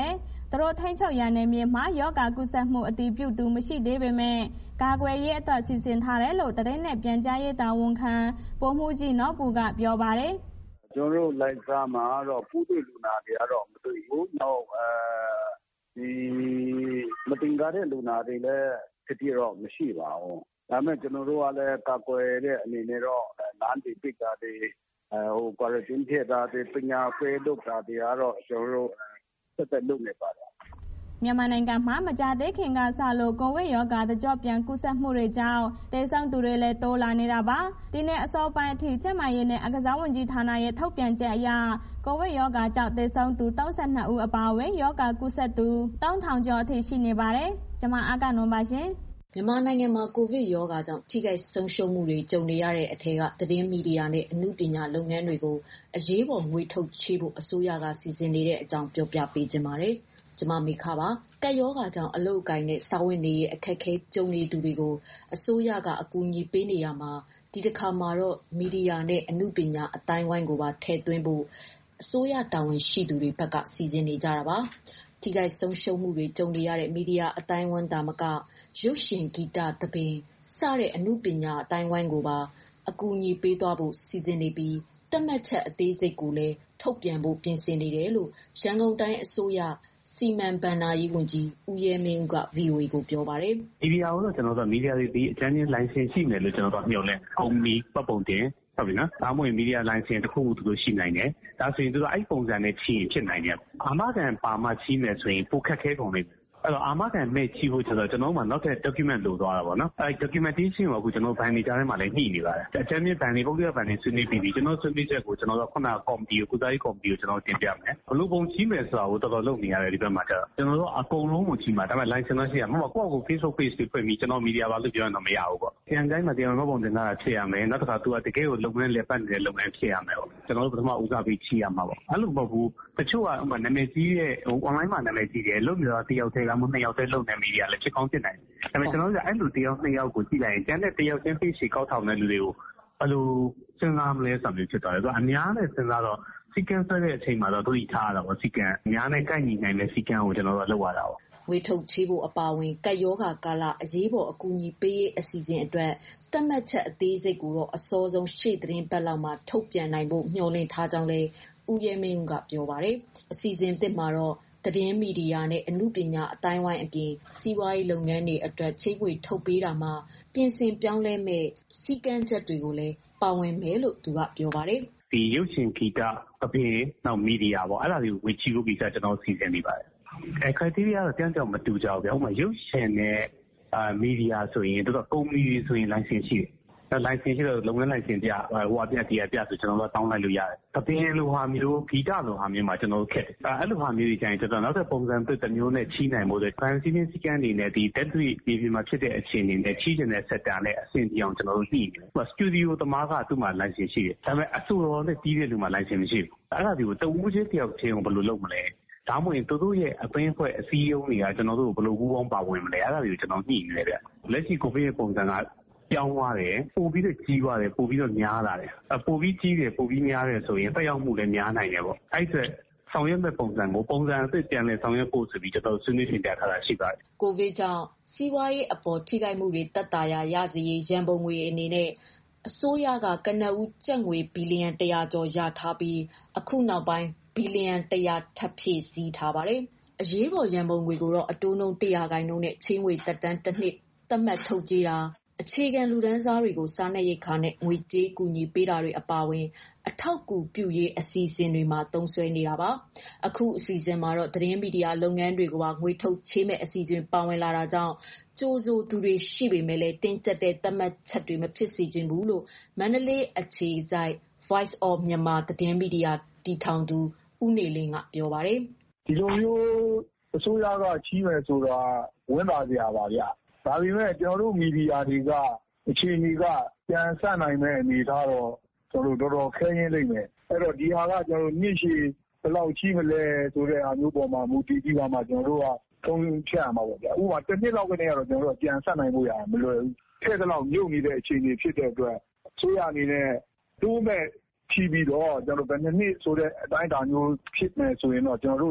သူတို့ထိန်းချုပ်ရနယ်မြေမှာရောဂါကူးစက်မှုအတည်ပြုသူမရှိသေးပေမဲ့ကာကွယ်ရေးအတွက်စီစဉ်ထားတယ်လို့သတင်းနဲ့ပြန်ကြားရေးတာဝန်ခံဗိုလ်မှူးကြီးနော်ဘူကပြောပါတယ်။ကျွန်တော်တို့လိုက်စားမှာတော့ပိုးတွေ့လူနာတွေကတော့မတွေ့ဘူး။နောက်ဒီမတင်ကားတဲ့လူနာတွေလည်းတတိတော့မရှိပါဘူး။ဒါပေမဲ့ကျွန်တော်တို့ကလည်းကာကွယ်တဲ့အနေနဲ့တော့လမ်းတွေပိတ်တာတွေquarantine ထည့်တာတွေပညာပေးလုပ်တာတွေကတော့ကျွန်တော်တို့ဆက်လုပ်နေပါတယ်မြန်မာနိုင်ငံမှာမကြာသေးခင်ကစလို့ကိုဗစ်ရောဂါတကျော့ပြန်ကူးစက်မှုတွေကြောင့်သေဆုံးသူတွေလည်းတိုးလာနေတာပါဒီနေ့အစောပိုင်းအထိကျန်းမာရေးနဲ့အားကစားဝန်ကြီးဌာနရဲ့ထုတ်ပြန်ချက်အရကိုဗစ်ရောဂါကြောင့်သေဆုံးသူ32ဦးအပါအဝင်ရောဂါကူးစက်သူ3000ကျော်အထိရှိနေပါတယ်ကျွန်မအားကနွန်ပါရှင်မြန်မာနိုင်ငံမှာကိုဗစ်ရောဂါကြောင့်ထိခိုက်ဆုံးရှုံးမှုတွေကြုံနေရတဲ့အထက်ကသတင်းမီဒီယာနဲ့အမှုပညာလုပ်ငန်းတွေကိုအရေးပေါ်ငွေထုတ်ချေးဖို့အစိုးရကစီစဉ်နေတဲ့အကြောင်းပြောပြပေးခြင်းပါတယ်။ကျွန်မမေခပါကပ်ရောဂါကြောင့်အလုပ်အကိုင်နဲ့စာဝန်နေရဲ့အခက်အခဲကြုံနေသူတွေကိုအစိုးရကအကူအညီပေးနေရမှာဒီတစ်ခါမှာတော့မီဒီယာနဲ့အမှုပညာအတိုင်းဝိုင်းကိုပါထည့်သွင်းဖို့အစိုးရတာဝန်ရှိသူတွေဘက်ကစီစဉ်နေကြတာပါ။ထိခိုက်ဆုံးရှုံးမှုတွေကြုံနေရတဲ့မီဒီယာအတိုင်းဝိုင်းတာမကရုပ်ရှင်ဂီတသဘင်စတဲ့အမှုပညာအတိုင်းဝိုင်းကိုပါအကူအညီပေးသွားဖို့စီစဉ်နေပြီးသတ်မှတ်ချက်အသေးစိတ်ကိုလည်းထုတ်ပြန်ဖို့ပြင်ဆင်နေတယ်လို့ရန်ကုန်တိုင်းအစိုးရစီမံဘဏ္ဍာရေးဝန်ကြီးဦးရဲမင်းဦးက VOA ကိုပြောပါတယ်။မီဒီယာကိုတော့ကျွန်တော်တို့မီဒီယာတွေဒီအကြမ်းချင်းလိုင်စင်ရှိမယ်လို့ကျွန်တော်တို့မျှော်လင့်ကုမ္ပဏီပတ်ပုံတင်ဟုတ်ပြီနော်။ဒါမှမဟုတ်မီဒီယာလိုင်စင်တစ်ခုခုသူတို့ရှိနိုင်တယ်။ဒါဆိုရင်သူတို့အဲ့ပုံစံနဲ့ချီရင်ဖြစ်နိုင်တယ်။အာမခံပါမှချီမယ်ဆိုရင်ပိုခက်ခဲကုန်လိမ့်မယ်။အဲ့တော့အာမခံမဲ့ချီဖို့ကျွန်တော်တို့မှနောက်ထပ် document လိုသွားတာပေါ့နော်အဲ့ documentation ကိုအခုကျွန်တော်ဘန်နေကြားထဲမှာလည်းညှိနေပါတယ်အကြမ်းမြင့်ဘန်နေပုဂ္ဂလိကဘန်နေဆွေးနွေးပြီးကျွန်တော်ဆွေးနွေးချက်ကိုကျွန်တော်တို့ခုနကော်မတီကိုကုသရေးကော်မတီကိုကျွန်တော်တင်ပြမယ်ဘလို့ပုံချီမယ်ဆိုတာကိုတော်တော်လုပ်နေရတယ်ဒီဘက်မှာကျတော့ကျွန်တော်တို့အကုန်လုံးကိုချီမှာဒါပေမဲ့ license တော့ရှိရမှာကိုယ့်ကို Facebook page တွေဖွင့်ပြီးကျွန်တော် media ပါလို့ပြောရင်တော့မရဘူးပေါ့ပြန်တိုင်းမှာတရားမပုံတင်တာဖြစ်ရမယ်နောက်တစ်ခါသူကတကယ်ကိုလုပ်ငန်းလေပတ်နေတဲ့လုပ်ငန်းဖြစ်ရမယ်ပေါ့ကျွန်တော်တို့ပထမဦးစားပြီးချီရမှာပေါ့အဲ့လိုမဟုတ်ဘူးတချို့ကနာမည်ကြီးတဲ့ online မှာနာမည်ကြီးတယ်လုပ်နေတာတယောက်တည်းကမှနှစ်ယောက်တည်းလုပ်မီဒီယာလည်းဖြစ်ကောင်းဖြစ်နိုင်တယ်။ဒါပေမဲ့ကျွန်တော်တို့ကအဲ့လိုတယောက်နှစ်ယောက်ကိုကြည့်လိုက်ရင်ကျန်တဲ့တယောက်ချင်း page ကောက်ထောင်တဲ့လူတွေကိုဘယ်လိုစဉ်းစားမလဲဆိုမျိုးဖြစ်သွားတယ်။အများနဲ့စဉ်းစားတော့စီကံဆွဲတဲ့အချိန်မှာတော့သူကြီးထားရတာပေါ့စီကံအများနဲ့ကိုက်ညီနိုင်တဲ့စီကံကိုကျွန်တော်တို့လုပ်ရတာပေါ့။ငွေထုတ်ချေးဖို့အပါအဝင်ကပ်ရောဂါကာလအရေးပေါ်အကူအညီပေးရေးအစီအစဉ်အတွက်သတ်မှတ်ချက်အသေးစိတ်ကိုတော့အစောဆုံးရှေ့သတင်းပတ်လောက်မှာထုတ်ပြန်နိုင်ဖို့မျှော်လင့်ထားကြောင်းလည်းဦးရဲမင်းကပြောပါတယ်။အစီအစဉ်သစ်မှာတော့သတင်းမီဒီယာနဲ့အမှုပညာအတိုင်းဝိုင်းအပြင်စီးပွားရေးလုပ်ငန်းတွေအတွက်ချေးငွေထုတ်ပေးတာမှာပြင်ဆင်ပြောင်းလဲမဲ့စီကံချက်တွေကိုလည်းပါဝင်မယ်လို့သူကပြောပါတယ်။ဒီရုပ်ရှင်ဂီတအပြင်နောက်မီဒီယာပေါ့အဲ့ဒါတွေကိုဝေချီဖို့ကိစ္စကျွန်တော်စီစဉ်နေပါတယ်။criteria တော့တန်းကြောင်မတူကြဘူးဗျ။ဥပမာရုပ်ရှင်နဲ့မီဒီယာဆိုရင်တို့ကကုမ္ပဏီတွေဆိုရင် license ရှိတယ်။လိုင်စင်ရှိတော့လုပ်ငန်းလိုင်စင်ပြဟိုအပြတရားပြဆိုကျွန်တော်တို့တောင်းလိုက်လို့ရတယ်။အပြင်လိုဟာမျိုးဂီတလိုဟာမျိုးမှာကျွန်တော်တို့ခက်တယ်။အဲ့လိုဟာမျိုးကြီးကျရင်ကျွန်တော်နောက်ထပ်ပုံစံသစ်တစ်မျိုးနဲ့ချီးနိုင်ဖို့ဆို transition စကန်နေနဲ့ဒီ deadly ပြည်မှာဖြစ်တဲ့အခြေအနေနဲ့ချီးကျင်တဲ့ sector နဲ့အဆင်ပြေအောင်ကျွန်တော်တို့ညှိနေတယ်။စတူဒီယိုသမားကသူ့မှာလိုင်စင်ရှိတယ်။ဒါပေမဲ့အဆိုတော်နဲ့တီးတဲ့လူမှာလိုင်စင်မရှိဘူး။အဲ့ဒါဒီကိုတဦးချင်းတယောက်ချင်းကိုဘယ်လိုလုပ်မလဲ။ဒါမှမဟုတ်သူတို့ရဲ့အပင်းအဖွဲ့အစည်းအရုံးတွေကကျွန်တော်တို့ကိုဘယ်လိုပူးပေါင်းပါဝင်မလဲ။အဲ့ဒါတွေကိုကျွန်တော်ညှိနေတယ်ဗျ။လက်ရှိကိုဗစ်ရဲ့ပုံစံကပြောင်းသွားတယ်ပို့ပြီးတော့ကြီးသွားတယ်ပို့ပြီးတော့များလာတယ်ပို့ပြီးကြီးတယ်ပို့ပြီးများတယ်ဆိုရင်တက်ရောက်မှုလည်းများနိုင်တယ်ပေါ့အဲ့ဒါဆောင်ရွက်မဲ့ပုံစံကိုပုံစံအသစ်ပြန်လည်ဆောင်ရွက်ဖို့ဆိုပြီးကျွန်တော်ဆွေးနွေးတင်ပြထားတာရှိပါတယ်ကိုဗစ်ကြောင့်စီးပွားရေးအပေါ်ထိခိုက်မှုတွေတက်တာရစေရေးရန်ပုံငွေအနေနဲ့အစိုးရကကနဦးကျပ်ငွေဘီလီယံ100ကျော်ရထားပြီးအခုနောက်ပိုင်းဘီလီယံ100ထပ်ဖြည့်ဆည်းထားပါတယ်အရေးပေါ်ရန်ပုံငွေကိုတော့အတိုးနှုန်း100%နဲ့ချေးငွေတက်တန်းတစ်နှစ်သတ်မှတ်ထုတ်ကြေးတာအခြေခံလူတန်းစားတွေကိုစားနပ်ရိက္ခာနဲ့ငွေကြေးကူညီပေးတာတွေအပါအဝင်အထောက်အကူပြုရေးအစီအစဉ်တွေမှာသုံးစွဲနေတာပါအခုအစီအစဉ်မှာတော့သတင်းမီဒီယာလုပ်ငန်းတွေကိုပါငွေထုတ်ချေးမဲ့အစီအစဉ်ပါဝင်လာတာကြောင့်ကြိုးစိုးသူတွေရှိပေမဲ့လည်းတင်းကျပ်တဲ့သတ်မှတ်ချက်တွေမဖြစ်စေချင်ဘူးလို့မန္တလေးအခြေစိုက် Voice of Myanmar သတင်းမီဒီယာတည်ထောင်သူဦးနေလင်းကပြောပါတယ်ဒီလိုမျိုးအစိုးရကချီးမယ်ဆိုတာဝန်တာစရာပါဗျဒါပေမဲ့ကျွန်တော်တို့မီဒီယာတွေကအခြေအနေကပြန်ဆနိုင်မဲ့အနေထားတော့ကျွန်တော်တို့တော်တော်ခဲရင်းလိမ့်မယ်အဲ့တော့ဒီဟာကကျွန်တော်တို့ညှိရှည်ဘယ်လောက်ကြီးမလဲဆိုတဲ့အားမျိုးပေါ်မှာမူတည်ပြီးမှကျွန်တော်တို့ကထုံးဖြတ်ရမှာပေါ့ဗျာဥပမာတစ်နှစ်လောက်ကနေကတော့ကျွန်တော်တို့ပြန်ဆက်နိုင်ဖို့ရမလွယ်ဘူးထည့်တဲ့လောက်မြုပ်နေတဲ့အခြေအနေဖြစ်တဲ့အတွက်အစိုးရအနေနဲ့တိုးမဲ့ချီပြီးတော့ကျွန်တော်ဘယ်နှစ်ဆိုတဲ့အတိုင်းအတာမျိုးဖြစ်မယ်ဆိုရင်တော့ကျွန်တော်တို့အတွက်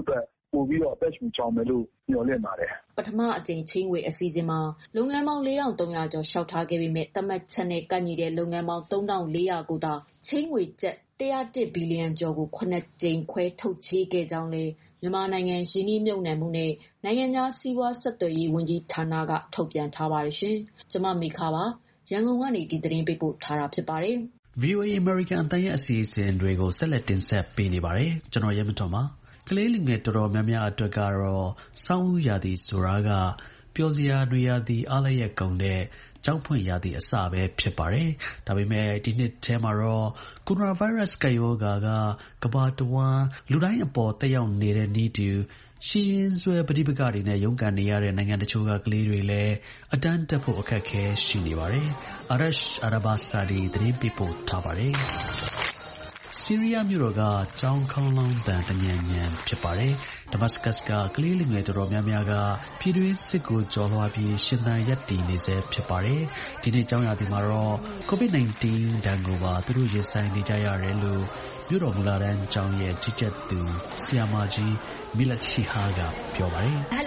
ပို့ပြီးတော့အသက်ရှူချောင်မယ်လို့မျှော်လင့်ပါတယ်ပထမအကြိမ်ချေးငွေအစီအစဉ်မှာလုပ်ငန်းပေါင်း 4,300 ကျော်လျှောက်ထားခဲ့ပေမဲ့သတ်မှတ်ချက်နဲ့ကန့်ညီတဲ့လုပ်ငန်းပေါင်း 3,400 ကိုသာချေးငွေကျပ်101 ဘီလီယံကျော်ကို9ကြိမ်ခွဲထုတ်ချေးခဲ့ကြောင်းလည်းမြန်မာနိုင်ငံရင်းနှီးမြှုပ်နှံမှုနဲ့နိုင်ငံခြားစီးပွားဆက်သွယ်ရေးဝန်ကြီးဌာနကထုတ်ပြန်ထားပါတယ်ရှင်။ကျွန်မမေခပါရန်ကုန်ကနေဒီသတင်းပေးပို့ထားတာဖြစ်ပါတယ်။ VOA American အသံရဲ့အစီအစဉ်တွေကိုဆက်လက်တင်ဆက်ပေးနေပါတယ်။ကျွန်တော်ရဲမထွန်းပါ။ကလေးလူငယ်တော်တော်များများအတွက်ကတော့စောင်းဦးရာသီဆိုတာကပျော်စရာတွေရာသီအားလည်းရဲ့ကုန်တဲ့ကျောင်းဖွင့်ရာသီအစပဲဖြစ်ပါတယ်။ဒါပေမဲ့ဒီနှစ်ထဲမှာတော့ကိုရိုနာဗိုင်းရပ်စ်ကပ်ရောဂါကကမ္ဘာတဝန်းလူတိုင်းအပေါ်သက်ရောက်နေတဲ့နည်းတူရှင်းရင်းစွဲပဋိပက္ခတွေနဲ့ရုန်းကန်နေရတဲ့နိုင်ငံတချို့ကကလေးတွေလည်းအတန်းတက်ဖို့အခက်အခဲရှိနေပါတယ်။ Arash Arabasadi သတင်းပေးပို့ထားပါတယ်။ဆီးရီးယားမြို့တော်ကကျောင်းခေါင်းလောင်းတန်တညံညံဖြစ်ပါတယ်။ဒမတ်စကတ်ကကလေးလူငယ်တော်တော်များများကပြည်တွင်းစစ်ကိုကျော်လွှားပြီးရှင်သန်ရပ်တည်နေစေဖြစ်ပါတယ်။ဒီနေ့ကျောင်းရာသီမှာတော့ COVID-19 ဒဏ်ကိုပါသူတို့ရင်ဆိုင်နေကြရတယ်လို့မြို့တော်မူလာတန်းကျောင်းရဲ့ကြီးကြပ်သူဆရာမကြီးမီလတ်ရှိဟာကပြောပါတယ်။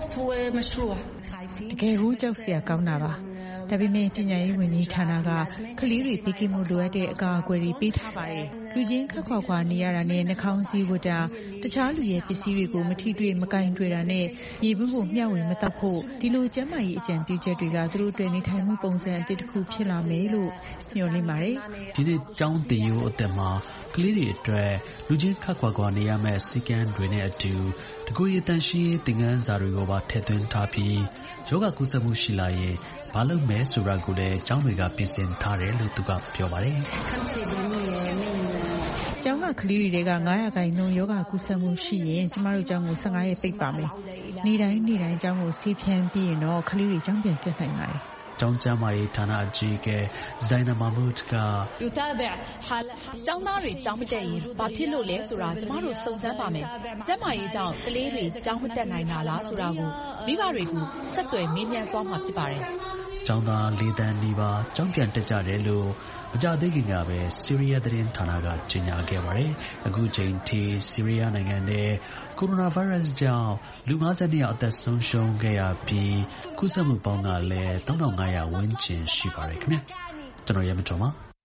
တကယ်ကိုကြောက်စရာကောင်းတာပါ။ဒါပေမဲ့ပညာရေးဝန်ကြီးဌာနကကလေးတွေပေးကင်းမှုလိုအပ်တဲ့အကာအကွယ်တွေပေးထားပါတယ်။လူချင်းခက်ခွာနေရတာနဲ့နှာခေါင်းစည်းဝတ်တာတခြားလူရဲ့ပစ္စည်းတွေကိုမထိတွေ့မကင်တွေ့တာနဲ့ရေဘူးကိုမျှဝေမတောက်ဖို့ဒီလိုကျန်းမာရေးအကြံပြုချက်တွေကသူတို့အတွက်နေထိုင်မှုပုံစံအသစ်တစ်ခုဖြစ်လာမယ်လို့မျှော်လင့်ပါတယ်။ဒီနေ့ကျောင်းသင်ရိုးအသက်မှာကလေးတွေအတွက်လူချင်းခက်ခွာနေရမယ့်စီကံတွေနဲ့အတူတကူရတန်ရှိသင်ခန်းစာတွေကိုပါထည့်သွင်းထားပြီးယောဂကုသမှုရှိလာရင်ဘာလို့မဲဆိုတာကိုလည်းကျောင်းတွေကပြင်ဆင်ထားတယ်လို့သူကပြောပါတယ်။ကျောင်းကကလေးတွေက9%ယောဂကုသမှုရှိရင်ကျမတို့ကျောင်းကို15ရက်ပိတ်ပါမယ်။နေ့တိုင်းကျောင်းကိုဆေးဖြန်းပြီးရင်တော့ကလေးတွေကျောင်းပြန်တက်နိုင်ပါတယ်။ကျောင်းကျန်းမာရေးဌာနအကြီးအကဲဇိုင်နာမာမုတ်ကကျောင်းသားတွေကျောင်းမတက်ရင်ဘာဖြစ်လို့လဲဆိုတာကျမတို့စုံစမ်းပါမယ်။ကျန်းမာရေးကြောင့်ကလေးတွေကျောင်းမတက်နိုင်တာလားဆိုတာကိုမိဘတွေကိုဆက်သွယ်မေးမြန်းသွားမှာဖြစ်ပါတယ်။ကျောင်းသား4 သန်းနီးပါးကျောင်းပြန်တက်ကြတယ်လို့မကြသေးခင်ကပဲဆီးရီးယားသတင်းဌာနကကြေညာခဲ့ပါတယ်။အခုချိန်ထိဆီးရီးယားနိုင်ငံထဲကိုရိုနာဗိုင်းရပ်စ်ကြောင့်လူ52ယောက်အသက်ဆုံးရှုံးခဲ့ရပြီးကူးစက်မှုပေါင်းကလည်း3500ဝန်းကျင်ရှိပါတယ်ခင်ဗျာ။ကျွန်တော်ရဲမတော်ပါ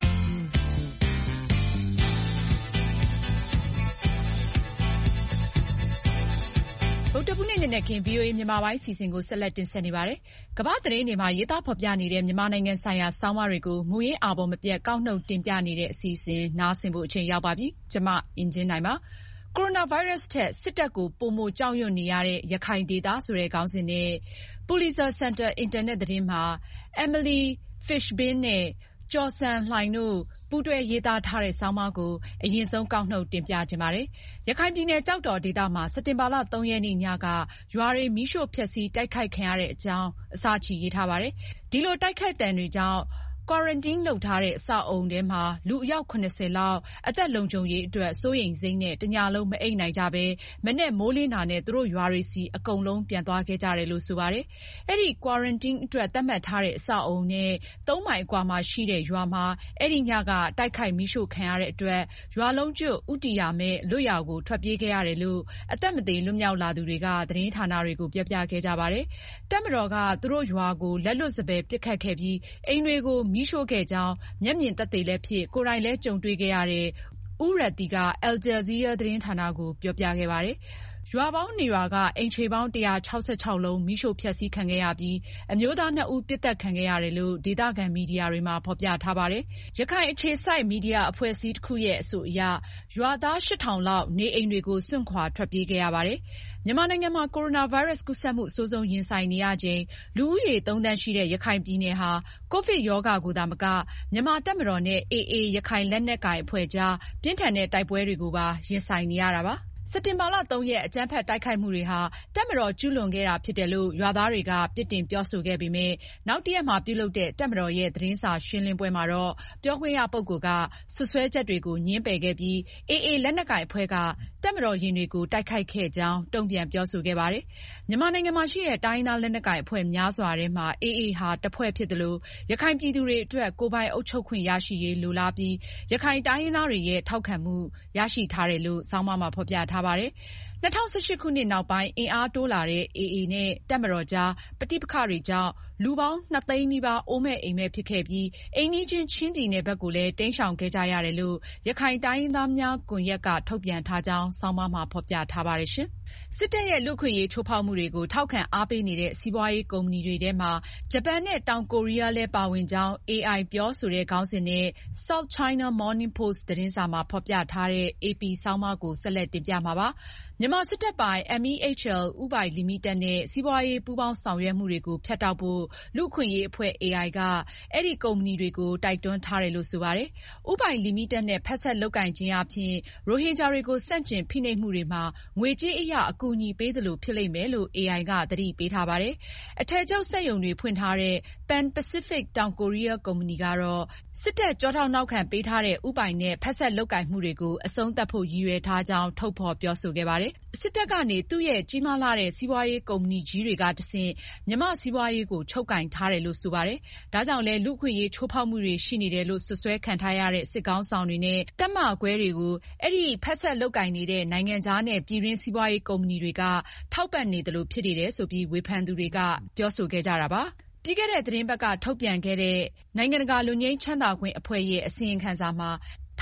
ဗုဒ္ဓဘူးနေ့နဲ့ခင် VOA မြန်မာပိုင်းအစီအစဉ်ကိုဆက်လက်တင်ဆက်နေပါတယ်။ကမ္ဘာသတင်းတွေမှာရေးသားဖော်ပြနေတဲ့မြန်မာနိုင်ငံဆိုင်ရာဆောင်းပါးတွေကိုမူရင်းအာဘော်မပြတ်ကောက်နှုတ်တင်ပြနေတဲ့အစီအစဉ်နားဆင်ဖို့အချိန်ရောက်ပါပြီ။ကျွန်မအင်ဂျင်နိုင်ပါ။ကိုရိုနာဗိုင်းရပ်စ်ထက်စစ်တပ်ကိုပိုမိုကြောက်ရွံ့နေရတဲ့ရခိုင်ဒေသဆိုတဲ့ခေါင်းစဉ်နဲ့ Pulitzer Center အင်တာနက်သတင်းမှာ Emily Fishbein နဲ့ကျော်စံလှိုင်တို့ပူးတွဲရေးသားထားတဲ့ဆောင်းပါးကိုအရင်ဆုံးကောက်နှုတ်တင်ပြခြင်းပါတယ်။ရခိုင်ပြည်နယ်ကျောက်တော်ဒေသမှာစက်တင်ဘာလ 3 ရက်နေ့ညကရွာတွေမီးရှို့ဖျက်ဆီးတိုက်ခိုက်ခံရတဲ့အကြောင်းအစချီရေးထားပါတယ်။ဒီလိုတိုက်ခိုက်သံတွေကြောင့်quarantine လုပ်ထားတဲ့အဆောက်အုံထဲမှာလူအယောက်70လောက်အသက်လုံခြုံရေးအတွက်စိုးရိမ်စိတ်နဲ့တညလုံးမအိပ်နိုင်ကြဘဲမနေ့မိုးလင်းတာနဲ့သူတို့ရွာတွေစီအကုန်လုံးပြန်သွားခဲ့ကြတယ်လို့ဆိုပါတယ်။အဲ့ဒီ quarantine အတွက်သတ်မှတ်ထားတဲ့အဆောက်အုံနဲ့3 မိုင်အကွာမှာရှိတဲ့ရွာမှာအဲ့ဒီညကတိုက်ခိုက်မီးရှို့ခံရတဲ့အတွက်ရွာလုံးကျွတ်ဥတီယာမဲ့လွတ်ရာကိုထွက်ပြေးခဲ့ရတယ်လို့အသက်မသေလွတ်မြောက်လာသူတွေကသတင်းဌာနတွေကိုပြောပြခဲ့ကြပါတယ်။တပ်မတော်ကသူတို့ရွာကိုလက်လွတ်စပယ်ပစ်ခတ်ခဲ့ပြီးအိမ်တွေကိုမီးရှို့ခဲ့ကြောင်းမျက်မြင်သက်သေလည်းဖြစ်ကိုယ်တိုင်လည်းကြုံတွေ့ခဲ့ရတဲ့ဦးရတီက Al Jazeera သတင်းဌာနကိုပြောပြခဲ့ပါတယ်။ရွာပေါင်းနေရွာကအိမ်ခြေပေါင်း166လုံးမီးရှို့ဖျက်ဆီးခံခဲ့ရပြီးအမျိုးသား2ဦးပစ်သတ်ခံခဲ့ရတယ်လို့ဒေသခံမီဒီယာတွေမှာဖော်ပြထားပါတယ်။ရခိုင်အခြေစိုက်မီဒီယာအဖွဲ့အစည်းတစ်ခုရဲ့အဆိုအရရွာသား 8000 လောက်နေအိမ်တွေကိုစွန့်ခွာထွက်ပြေးခဲ့ရပါတယ်။မြန်မာနိုင်ငံမှာကိုရိုနာဗိုင်းရပ်စ်ကူးစက်မှုအဆိုးဆုံးရင်ဆိုင်နေရချိန်လူဦးရေ 3 သန်းရှိတဲ့ရခိုင်ပြည်နယ်ဟာကိုဗစ်ရောဂါကိုသာမကမြန်မာတပ်မတော်နဲ့ AA ရခိုင်လက်နက်ကိုင်အဖွဲ့ကြားပြင်းထန်တဲ့တိုက်ပွဲတွေကိုပါရင်ဆိုင်နေရတာပါ။စက်တင်ဘာလ 3 ရက်အကြမ်းဖက်တိုက်ခိုက်မှုတွေဟာတပ်မတော်ကျူးလွန်ခဲ့တာဖြစ်တယ်လို့ရွာသားတွေကပြစ်တင်ပြောဆိုခဲ့ပေမဲ့နောက်တရက်မှာပြုလုပ်တဲ့တပ်မတော်ရဲ့သတင်းစာရှင်းလင်းပွဲမှာတော့ပြောခွင့်ရပုဂ္ဂိုလ်ကဆွဆွဲချက်တွေကိုငြင်းပယ်ခဲ့ပြီး AA လက်နက်ကိုင်အဖွဲ့ကတပ်မတော်ယာဉ်တွေကိုတိုက်ခိုက်ခဲ့ကြောင်းတုံ့ပြန်ပြောဆိုခဲ့ပါတယ်။မြန်မာနိုင်ငံမှာရှိတဲ့တိုင်းရင်းသားလက်နက်ကိုင်အဖွဲ့များစွာထဲမှာ AA ဟာတစ်ဖွဲ့ဖြစ်တယ်လို့ရခိုင်ပြည်သူတွေအတွက်ကိုယ်ပိုင်အုပ်ချုပ်ခွင့်ရရှိရေးလိုလားပြီးရခိုင်တိုင်းရင်းသားတွေရဲ့ထောက်ခံမှုရရှိထားတယ်လို့ဆောင်းပါးမှာဖော်ပြထားပါတယ်။ 2018 ခုနှစ်နောက်ပိုင်းအင်အားတိုးလာတဲ့ AA နဲ့တပ်မတော်ကြားပဋိပက္ခတွေကြောင့်လူပေါင်း 2 သိန်းနီးပါးအိုးမဲ့အိမ်မဲ့ဖြစ်ခဲ့ပြီးအိမ်နီးချင်းချင်းပြည်နယ်ဘက်ကိုလည်းတိမ်းရှောင်ခဲ့ကြရတယ်လို့ရခိုင်တိုင်းရင်းသားများကွန်ရက်ကထုတ်ပြန်ထားကြောင်းဆောင်းပါးမှာဖော်ပြထားပါတယ်ရှင်။စစ်တပ်ရဲ့လူ့အခွင့်အရေးချိုးဖောက်မှုတွေကိုထောက်ခံအားပေးနေတဲ့စီးပွားရေးကုမ္ပဏီတွေထဲမှာဂျပန်နဲ့တောင်ကိုရီးယားလည်းပါဝင်ကြောင်း AI ပြောဆိုတဲ့ခေါင်းစဉ်နဲ့ South China Morning Post သတင်းစာမှာဖော်ပြထားတဲ့ AP ဆောင်းပါးကိုဆက်လက်တင်ပြမှာပါ။မြန်မာစစ်တပ်ပိုင် MEHL ဦးပိုင်လီမိတက်နဲ့စီးပွားရေးပူးပေါင်းဆောင်ရွက်မှုတွေကိုဖြတ်တောက်ဖို့လူ့အခွင့်အရေးအဖွဲ့ AI ကအဲဒီကုမ္ပဏီတွေကိုတိုက်တွန်းထားတယ်လို့ဆိုပါတယ်။ဦးပိုင်လီမိတက်နဲ့ဖက်ဆက်လုပ်ကိုင်ခြင်းအပြင်ရိုဟင်ဂျာတွေကိုဆန့်ကျင်ဖိနှိပ်မှုတွေမှာငွေကြေးအရအကူအညီပေးသလိုဖြစ်လိမ့်မယ်လို့ AI ကသတိပေးထားပါတယ်။အထည်ချုပ်စက်ရုံတွေဖွင့်ထားတဲ့ Pan Pacific တောင်ကိုရီးယားကုမ္ပဏီကတော့စစ်တပ်ကြောထောက်နောက်ခံပေးထားတဲ့ဦးပိုင်နဲ့ဖက်ဆက်လုပ်ကိုင်မှုတွေကိုအဆုံးသတ်ဖို့ရည်ရွယ်ထားကြောင်းထုတ်ဖော်ပြောဆိုခဲ့ပါတယ်။စစ်တပ်ကနေသူ့ရဲ့ကြီးမားလာတဲ့စီးပွားရေးကုမ္ပဏီကြီးတွေကတဆင့်မြန်မာစီးပွားရေးကိုချုပ်ကိုင်ထားတယ်လို့ဆိုပါတယ်။ဒါကြောင့်လည်းလူ့အခွင့်အရေးချိုးဖောက်မှုတွေရှိနေတယ်လို့စွပ်စွဲခံထားရတဲ့စစ်ကောင်ဆောင်တွေနဲ့တပ်မကွဲတွေကိုအဲဒီဖက်ဆက်လုပ်ကိုင်နေတဲ့နိုင်ငံခြားနဲ့ပြည်တွင်းစီးပွားရေးကုမ္ပဏီတွေကထောက်ပံ့နေတယ်လို့ဖြစ်နေတယ်ဆိုပြီးဝေဖန်သူတွေကပြောဆိုခဲ့ကြတာပါ။ပြီးခဲ့တဲ့သတင်းပတ်ကထုတ်ပြန်ခဲ့တဲ့နိုင်ငံတကာလွတ်ငြိမ်းချမ်းသာခွင့်အဖွဲ့ရဲ့အစီရင်ခံစာမှာ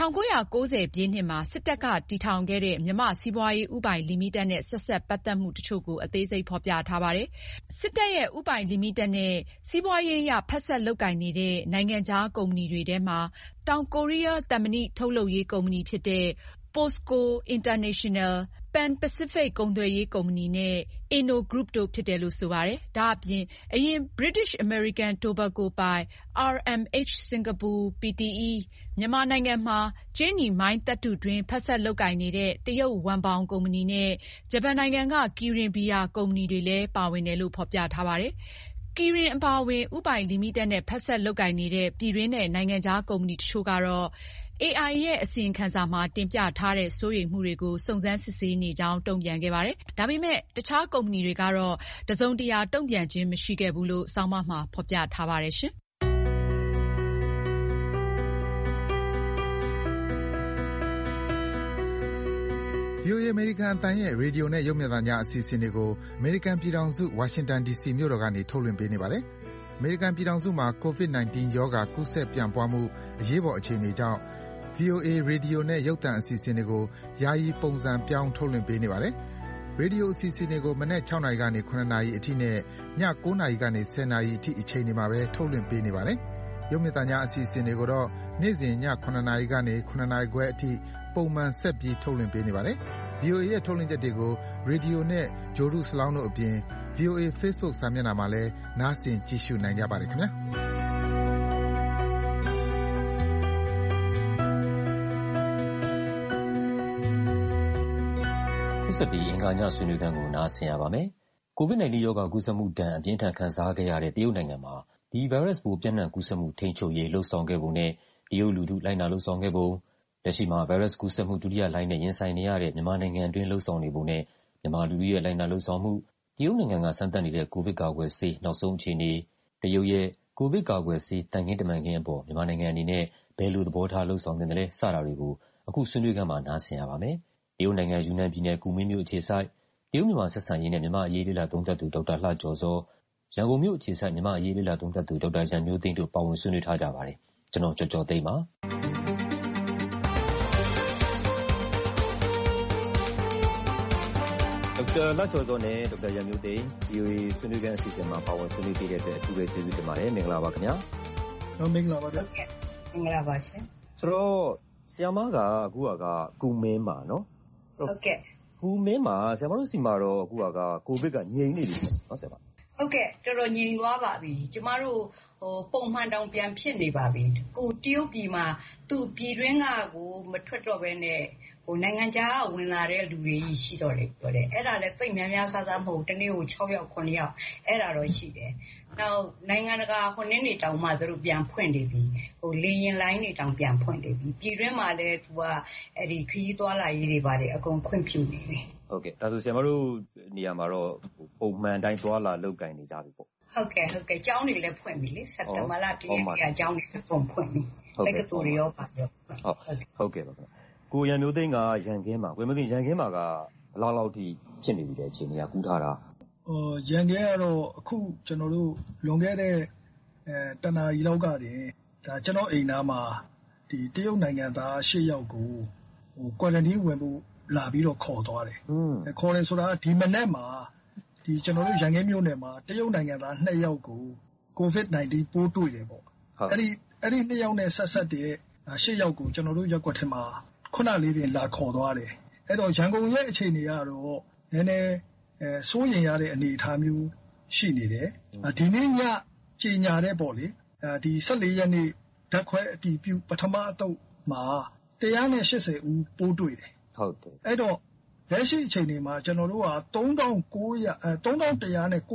1990ပြည့်နှစ်မှာစစ်တပ်ကတည်ထောင်ခဲ့တဲ့မြန်မာစီးပွားရေးဥပိုင်လီမိတက်နဲ့ဆက်ဆက်ပတ်သက်မှုတချို့ကိုအသေးစိတ်ဖော်ပြထားပါတယ်။စစ်တပ်ရဲ့ဥပိုင်လီမိတက်နဲ့စီးပွားရေးအရဖက်ဆက်လုပ်ကိုင်နေတဲ့နိုင်ငံခြားကုမ္ပဏီတွေထဲမှာတောင်ကိုရီးယားသံမဏိထုတ်လုပ်ရေးကုမ္ပဏီဖြစ်တဲ့ POSCO International, Pan Pacific ကုန်သွယ်ရေးကုမ္ပဏီနဲ့ Inno Group တို့ဖြစ်တယ်လို့ဆိုပါတယ်။ဒါအပြင်အရင် British American Tobacco ပိုင် RMH Singapore Pte. မြန်မာနိုင်ငံမှာကြေးနီမိုင်းသတ္တုတွင်းဖက်ဆက်လုပ်ကိုင်နေတဲ့တရုတ်ဝမ်ပေါင်ကုမ္ပဏီနဲ့ဂျပန်နိုင်ငံကကီရင်ဘီယာကုမ္ပဏီတွေလည်းပါဝင်တယ်လို့ဖော်ပြထားပါတယ်။ကီရင်အပါအဝင်ဥပိုင်လီမိတက်နဲ့ဖက်ဆက်လုပ်ကိုင်နေတဲ့ပြည်တွင်းနဲ့နိုင်ငံခြားကုမ္ပဏီတချို့ကတော့AI ရဲ့အစီရင်ခံစာမှာတင်ပြထားတဲ့စိုးရိမ်မှုတွေကိုစုံစမ်းစစ်ဆေးနေကြောင်းတုံ့ပြန်ခဲ့ပါတယ်။ဒါပေမဲ့တခြားကုမ္ပဏီတွေကတော့တစုံတရာတုံ့ပြန်ခြင်းမရှိခဲ့ဘူးလို့ဆောင်းပါးမှာဖော်ပြထားပါတယ်ရှင်။ VOA အမေရိကန်အသံရဲ့ရေဒီယိုနဲ့ရုပ်မြင်သံကြားအစီအစဉ်တွေကိုအမေရိကန်ပြည်ထောင်စုဝါရှင်တန် DC မြို့တော်ကနေထုတ်လွှင့်ပေးနေပါတယ်။အမေရိကန်ပြည်ထောင်စုမှာ COVID-19 ရောဂါကူးစက်ပြန့်ပွားမှုအရေးပေါ်အခြေအနေကြောင့် VOA ရေဒီယိုနဲ့ရုပ်သံအစီအစဉ်တွေကိုယာယီပုံစံပြောင်းထုတ်လွှင့်ပေးနေပါတယ်။ရေဒီယိုအစီအစဉ်တွေကိုမနက်6နာရီကနေ9နာရီအထိနဲ့ည9နာရီကနေ10နာရီအထိအချိန်တွေမှာပဲထုတ်လွှင့်ပေးနေပါတယ်။ရုပ်မြင်သံကြားအစီအစဉ်တွေကိုတော့နေ့စဉ်ည9နာရီကနေ9နာရီခွဲအထိပုံမှန်ဆက်ပြီးထုတ်လွှင့်ပေးနေပါတယ်။ VOA ရဲ့ထုတ်လွှင့်ချက်တွေကိုရေဒီယိုနဲ့ဂျိုဒုစလောင်းတို့အပြင် VOA Facebook စာမျက်နှာမှာလည်းနားဆင်ကြည့်ရှုနိုင်ကြပါတယ်ခင်ဗျာ။ခုဆက်ပြီးအင်္ဂါညဆွေးနွေးခန်းကိုနားဆင်ရပါမယ်။ COVID-19 ရောဂါကူးစက်မှုဒဏ်အပြင်းထန်ခံစားခဲ့ရတဲ့တရုတ်နိုင်ငံမှာဒီဗိုင်းရပ်စ်ပိုးပြန့်နှံ့ကူးစက်မှုထိန်းချုပ်ရေးလှုံ့ဆော်ခဲ့ပုံနဲ့တရုတ်လူထုလိုက်နာလှုံ့ဆော်ခဲ့ပုံလက်ရှိမှာဗိုင်းရပ်စ်ကူးစက်မှုဒုတိယလှိုင်းနဲ့ရင်ဆိုင်နေရတဲ့မြန်မာနိုင်ငံအတွင်းလှုံ့ဆော်နေပုံနဲ့မြန်မာလူထုရဲ့လိုက်နာလှုံ့ဆော်မှုတရုတ်နိုင်ငံကစမ်းသပ်နေတဲ့ကိုဗစ်ကာကွယ်ဆေးနောက်ဆုံးအခြေအနေတရုတ်ရဲ့ကိုဗစ်ကာကွယ်ဆေးတန်ခင်းတမန်ခင်းအပေါ်မြန်မာနိုင်ငံအနေနဲ့ဘယ်လိုသဘောထားလှုံ့ဆော်နေသလဲစတာတွေကိုအခုဆွေးနွေးခန်းမှာနားဆင်ရပါမယ်။တရုတ်နိုင်ငံယူနန်ပြည်နယ်ကူမင်းမြို့အခြေစိုက်တရုတ်မြန်မာဆက်ဆံရေးနဲ့မြန်မာအရေးလေ့လာသုံးသပ်သူဒေါက်တာလှကျော်စောရန်ကုန်မြို့အခြေစိုက်မြန်မာအရေးလေ့လာသုံးသပ်သူဒေါက်တာရန်မျိုးသိန်းတို့ပါဝင်ဆွေးနွေးထားကြပါတယ်။ကျွန်တော်ကျော်ကျော်သိန်းပါဒေါက်တာလှကျော်စောနဲ့ဒေါက်တာရန်မျိုးသိန်း VOA ဆွေးနွေးခန်းအစီအစဉ်မှာပါဝင်ဆွေးနွေးပေးတဲ့အတွက်အထူးပဲကျေးဇူးတင်ပါတယ်မင်္ဂလာပါခင်ဗျာမင်္ဂလာပါဗျာမင်္ဂလာပါရှင်ဆိုတော့ဆရာမကအခုကကူမင်းပါနော်ဟုတ်ကဲ့ကူမင်းမှာဆရာမတို့စီမှာတော့အခုကကိုဗစ်ကငြိမ်နေပြီနော်ဆရာမဟုတ်ကဲ့တော်တော်ငြိမ်သွားပါပြီကျမတို့ပုံမှန်တောင်ပြန်ဖြစ်နေပါပြီကိုတရုတ်ပြည်မှာသူပြည်တွင်းကကိုမထွက်တော့ဘဲနဲ့နိုင်ငံခြားဝင်လာတဲ့လူတွေရှိတော့တယ်ပြောတယ်အဲ့ဒါလည်းသိများများစားစားမဟုတ်တနေ့ကို6ယောက်9ယောက်အဲ့ဒါတော့ရှိတယ်နောက်နိုင်ငံတကာနေ့နေတောင်မှသူတို့ပြန်ဖွင့်နေပြီလေရင်လိုင်းတွေတောင်ပြန်ဖွင့်နေပြီပြည်တွင်းမှာလည်းသူကအဲ့ဒီခရီးသွားလာရေးတွေပါတယ်အကုန်ခွင့်ပြုနေတယ်ဟုတ်ကဲ့ဒါဆိုဆရာမတို့နေရာမှာတော့ပုံမှန်တိုင်းသွားလာလုပ်ကိုင်နေကြပြီပေါ့ဟုတ်ကဲ့ကျောင်းတွေလည်းဖွင့်ပြီလေစက်တင်ဘာလ1ရက်ကျောင်းတွေအကုန်ဖွင့်ပြီတက္ကသိုလ်တွေရောပါရောဟုတ်ကဲ့ပါကိုရန်မျိုးသိန်းကရန်ကင်းမှာကိုမသိရန်ကင်းမှာကဘယ်လောက်ထိဖြစ်နေပြီလဲအခြေအနေကကူးထားတာရန်ကုန်ကတော့အခုကျွန်တော်တို့လွန်ခဲ့တဲ့တနာရီလောက်ကတည်းဒါကျွန်တော်အိမ်သားမှာဒီတရုတ်နိုင်ငံသား8ယောက်ကိုကွာရန်တင်းဝင်ဖို့လာပြီးတော့ခေါ်သွားတယ်ခေါ်တယ်ဆိုတာဒီမနေ့မှာဒီကျွန်တော်တို့ရန်ကုန်မြို့နယ်မှာတရုတ်နိုင်ငံသား2ယောက်ကို COVID-19 ပိုးတွေ့တယ်ပေါ့အဲ့ဒီ2ယောက်နဲ့ဆက်တဲ့8ယောက်ကိုကျွန်တော်တို့ရက်ကွက်ထဲမှာခုနလေးတင်လာခေါ်သွားတယ်အဲ့တော့ရန်ကုန်ရဲ့အခြေအနေကတော့နည်းနည်းစိုးရိမ်ရတဲ့အနေအထားမျိုးရှိနေတယ်ဒီနေ့ညကြေညာတဲ့ပေါ့လေဒီ14ရက်နေ့ဓာတ်ခွဲအတည်ပြုပထမအသုတ်မှာ180ဦးပိုးတွေ့တယ်ဟုတ်တယ်အဲ့တော့လက်ရှိအချိန်တွေမှာကျွန်တော်တို့က3195ဦး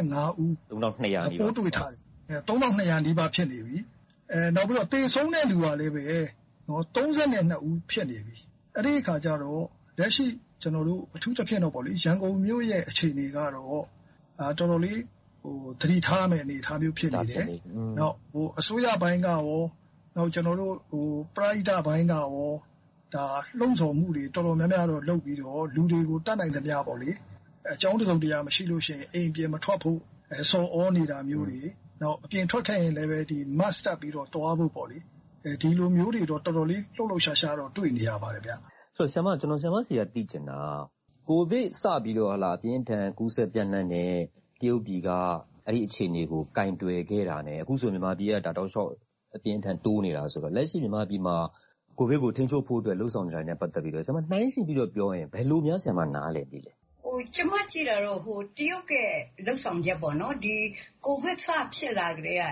3200 ပိုးတွေ့ထားတယ်3200နီးပါးဖြစ်နေပြီနောက်ပြီးတော့တေဆုံးတဲ့လူကလည်းပဲနော်32ဦးဖြစ်နေပြီအဲ့ဒီအခါကျတော့လက်ရှိကျွန်တော်တို့အထူးသဖြင့်တော့ပေါ့လေရန်ကုန်မြို့ရဲ့အခြေအနေကတော့တော်တော်လေးသတိထားမယ်အနေထားမျိုးဖြစ်နေတယ်။နောက်အစိုးရဘိုင်းကရောနောက်ကျွန်တော်တို့ပရိုက်တာဘိုင်းကရောဒါလှုံ့ဆော်မှုတွေတော်တော်များများတော့လုပ်ပြီးတော့လူတွေကိုတတ်နိုင်သမျှပေါ့လေအကြောင်းတစ်စုံတစ်ရာမရှိလို့ရှိရင်အိမ်ပြင်မထွက်ဖို့ဆော်ဩနေတာမျိုးတွေနောက်အပြင်ထွက်ခဲ့ရင်လည်းပဲဒီ mask တပ်ပြီးတော့တွားဖို့ပေါ့လေဒီလိုမျိုးတွေတော့တော်တော်လေးလှုပ်ရှားရှားတော့တွေ့နေရပါတယ်ဗျ။ဆိုတော့ကျွန်တော်ဆရာမစီကသိချင်တာကိုဗစ်စပြီးတော့အပြင်းထန်ကူးစက်ပြန့်နှံ့တဲ့တရုတ်ပြည်ကအဲ့ဒီအခြေအနေကိုကင်တွယ်ခဲ့တာနဲ့အခုဆိုမြန်မာပြည်ကတောက်လျှောက်အပြင်းထန်တိုးနေတာဆိုတော့လက်ရှိမြန်မာပြည်မှာကိုဗစ်ကိုထိန်းချုပ်ဖို့အတွက်လှုံ့ဆော်နေတာနဲ့ပတ်သက်ပြီးတော့ဆရာမနှိုင်းယှဉ်ပြီးတော့ပြောရင်ဘယ်လိုများဆရာမနားလည်ပြီလဲကျမကြည့်တာတော့တရုတ်ရဲ့လှုပ်ဆောင်ချက်ပေါ့နော်ဒီကိုဗစ်စဖြစ်လာကြတဲ့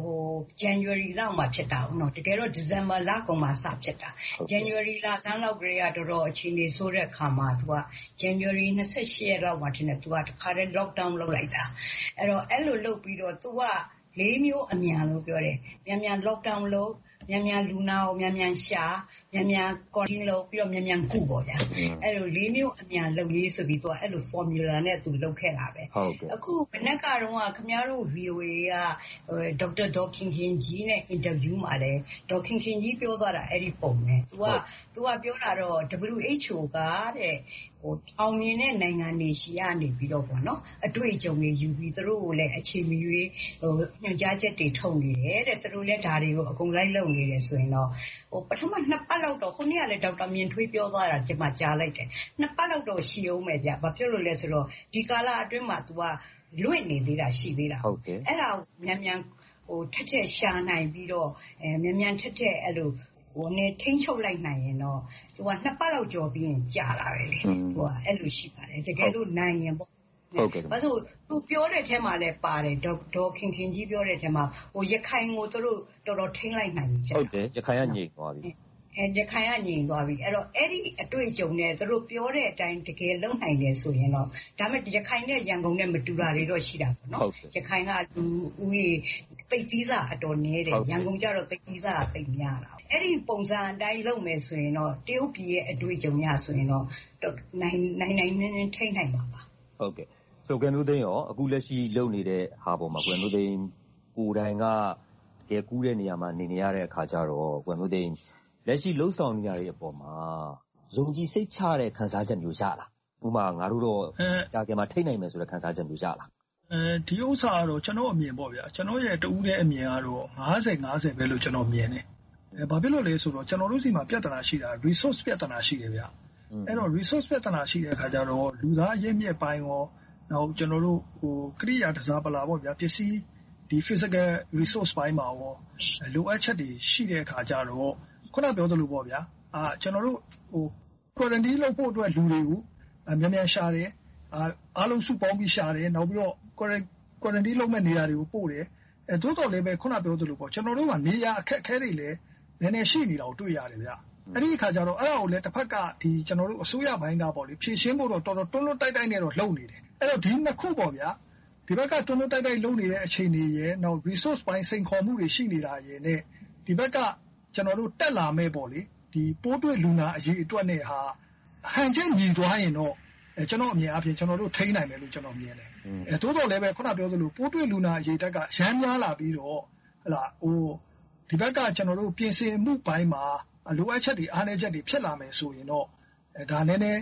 January လောက်မှာဖြစ်တာဟုတ်နော်တကယ်တော့ December လကုန်မှာစဖြစ်တာ January လဆန်းလောက်ကလေးကတော်တော်အခြေအနေဆိုးတဲ့အခါမှာသူက January 28ရက်လောက်မှာထင်တယ်သူကတခါတည်း lockdown လုပ်လိုက်တာအဲ့တော့အဲ့လိုလုပ်ပြီးတော့သူက4မျိုးအမြန်လို့ပြောတယ်မြန် lockdown လုပ်မြန်လူနာကိုမြန်ရှာမြန် quarantine လုပ်ပြီးတော့မြန်ကုပေါ့ဗျာအဲ့လို4မျိုးအမြန်လုပ်ရေးဆိုပြီးသူကအဲ့လို formula နဲ့သူလုပ်ခဲ့တာပဲအခုမနေ့ကတော့ခင်ဗျားတို့ VOA ကဒေါက်တာဒေါခင်ခင်ကြီးနဲ့ interview မှာလဲဒေါခင်ခင်ကြီးပြောသွားတာအဲ့ဒီပုံနဲ့သူကပြောတာတော့ WHO ကတဲ့အောင်မြင်တဲ့နိုင်ငံတွေရှိရနေပြီးတော့ပေါ့နော်အတွေ့အကြုံတွေယူပြီးသူတို့ကိုလည်းအခြေမီ၍ညွှန်ကြားချက်တွေထုတ်နေတယ်တဲ့သူတို့လည်းဒါတွေကိုအကုန်လိုက်လုပ်နေတယ်ဆိုရင်တော့ပထမ2ပတ်လောက်တော့ခုနေ့ကလည်းဒေါက်တာမြင့်ထွေးပြောသွားတာကျွန်မကြားလိုက်တယ်2ပတ်လောက်တော့ရှိအောင်မယ်ဗျဘာဖြစ်လို့လဲဆိုတော့ဒီကာလအတွင်းမှာ तू ကလွင့်နေသေးတာရှိသေးတာအဲ့ဒါကိုမြန်ထက်ရှာနိုင်ပြီးတော့မြန်ထက်အဲ့လိုနေထိန်းချုပ်လိုက်နိုင်ရင်တော့သူက2ပတ်လောက်ကြော်ပြီးရင်ကြာလာပဲလေသူကအဲ့လိုရှိပါတယ်တကယ်လို့နိုင်ရင်ပေါ့ဟုတ်ကဲ့ဘာလို့သူပြောတဲ့ထဲမှာလည်းပါတယ်ဒေါ်ခင်ခင်ကြီးပြောတဲ့ထဲမှာရခိုင်ကိုသူတို့တော်တော်ထိန်းလိုက်နိုင်ပြီဟုတ်တယ်ရခိုင်ကညိသွားပြီရခိုင်ကညင်သွားပြီအဲ့တော့အဲ့ဒီအတွေ့အကြုံနဲ့သူတို့ပြောတဲ့အတိုင်းတကယ်လုံနိုင်တယ်ဆိုရင်တော့ဒါပေမဲ့ရခိုင်နဲ့ရန်ကုန်နဲ့မတူတာတွေတော့ရှိတာပေါ့နော်ရခိုင်ကလူဦးရေတိတ်သီးစားအတော်နည်းတယ်ရန်ကုန်ကျတော့တိတ်သီးစားတိတ်များတာအဲ့ဒီပုံစံအတိုင်းလုပ်မယ်ဆိုရင်တော့တရုတ်ပြည်ရဲ့အတွေ့အကြုံရဆိုရင်တော့နိုင်ထိနိုင်ပါပါဟုတ်ကဲ့ဆိုကွယ်မျိုးသိန်းရောအခုလက်ရှိလုပ်နေတဲ့ဟာပေါ်မှာကွယ်မျိုးသိန်းကိုယ်တိုင်ကတကယ်ကူးတဲ့နေရာမှာနေရတဲ့အခါကျတော့ကွယ်မျိုးသိန်းလက်ရှိလှုပ်ဆောင်နေရတဲ့အပေါ်မှာယုံကြည်စိတ်ချတဲ့ခံစားချက်မျိုးရလားဥပမာငါတို့တော့ကြာကြမှာထိတ်နိုင်မယ်ဆိုတဲ့ခံစားချက်မျိုးရလားဒီဥစ္စာကတော့ကျွန်တော်အမြင်ပေါ့ဗျာကျွန်တော်ရဲ့တူးတဲ့အမြင်ကတော့50-50ပဲလို့ကျွန်တော်မြင်တယ်ဘာဖြစ်လို့လဲဆိုတော့ကျွန်တော်တို့စီမှာပြဿနာရှိတာ resource ပြဿနာရှိတယ်ဗျာအဲ့တော့ resource ပြဿနာရှိတဲ့အခါကျတော့လူသားအရင်းမြစ်ပိုင်းရောနောက်ကျွန်တော်တို့ကရိယာတစားပလာပေါ့ဗျာပစ္စည်းဒီ physical resource ပိုင်းမှာရောလိုအပ်ချက်တွေရှိတဲ့အခါကျတော့ခုနပြောသလိုပေါ့ဗျာကျွန်တော်တို့quarantine လုပ်ဖို့အတွက်လူတွေကိုမြန်ရှာတယ်အားလုံးစုပေါင်းပြီးရှာတယ်နောက်ပြီးတော့ quarantine လုပ်မဲ့နေရာတွေကိုပို့တယ်သို့တော်လည်းပဲခုနပြောသလိုပေါ့ကျွန်တော်တို့ကနေရာအခက်အခဲတွေလည်းနည်းနည်းရှိနေတာကိုတွေ့ရတယ်ဗျအဲ့ဒီအခါကျတော့အဲ့ဒါကိုလည်းတစ်ဖက်ကဒီကျွန်တော်တို့အစိုးရဘိုင်းကပေါ့လေဖြည့်ရှင်းဖို့တော့တော်တော်တွန်းတွန်းတိုက်တိုက်နဲ့တော့လုပ်နေတယ်အဲ့တော့ဒီနှစ်ခုပေါ့ဗျာဒီဘက်ကတွန်းတွန်းတိုက်တိုက်လုပ်နေတဲ့အခြေအနေရဲ့နောက် resource ပိုင်းစိန်ခေါ်မှုတွေရှိနေတာရဲ့နဲ့ဒီဘက်ကကျွန်တော်တို့တက်လာမဲ့ပေါ့လေဒီပိုးတွေ့လူနာအရေးအတွက်နဲ့ဟာဟန်ချက်ညီသွားရင်တော့ကျွန်တော်အမြင်အပြင်ကျွန်တော်တို့ထိန်းနိုင်မယ်လို့ကျွန်တော်မြင်တယ်သို့တော်လည်းပဲခုနပြောသလိုပိုးတွေ့လူနာအရေးတက်ကရမ်းများလာပြီးတော့ဟလာဒီဘက်ကကျွန်တော်တို့ပြင်ဆင်မှုပိုင်းမှာလိုအပ်ချက်တွေအားနည်းချက်တွေဖြစ်လာမယ်ဆိုရင်တော့ဒါနည်းနည်း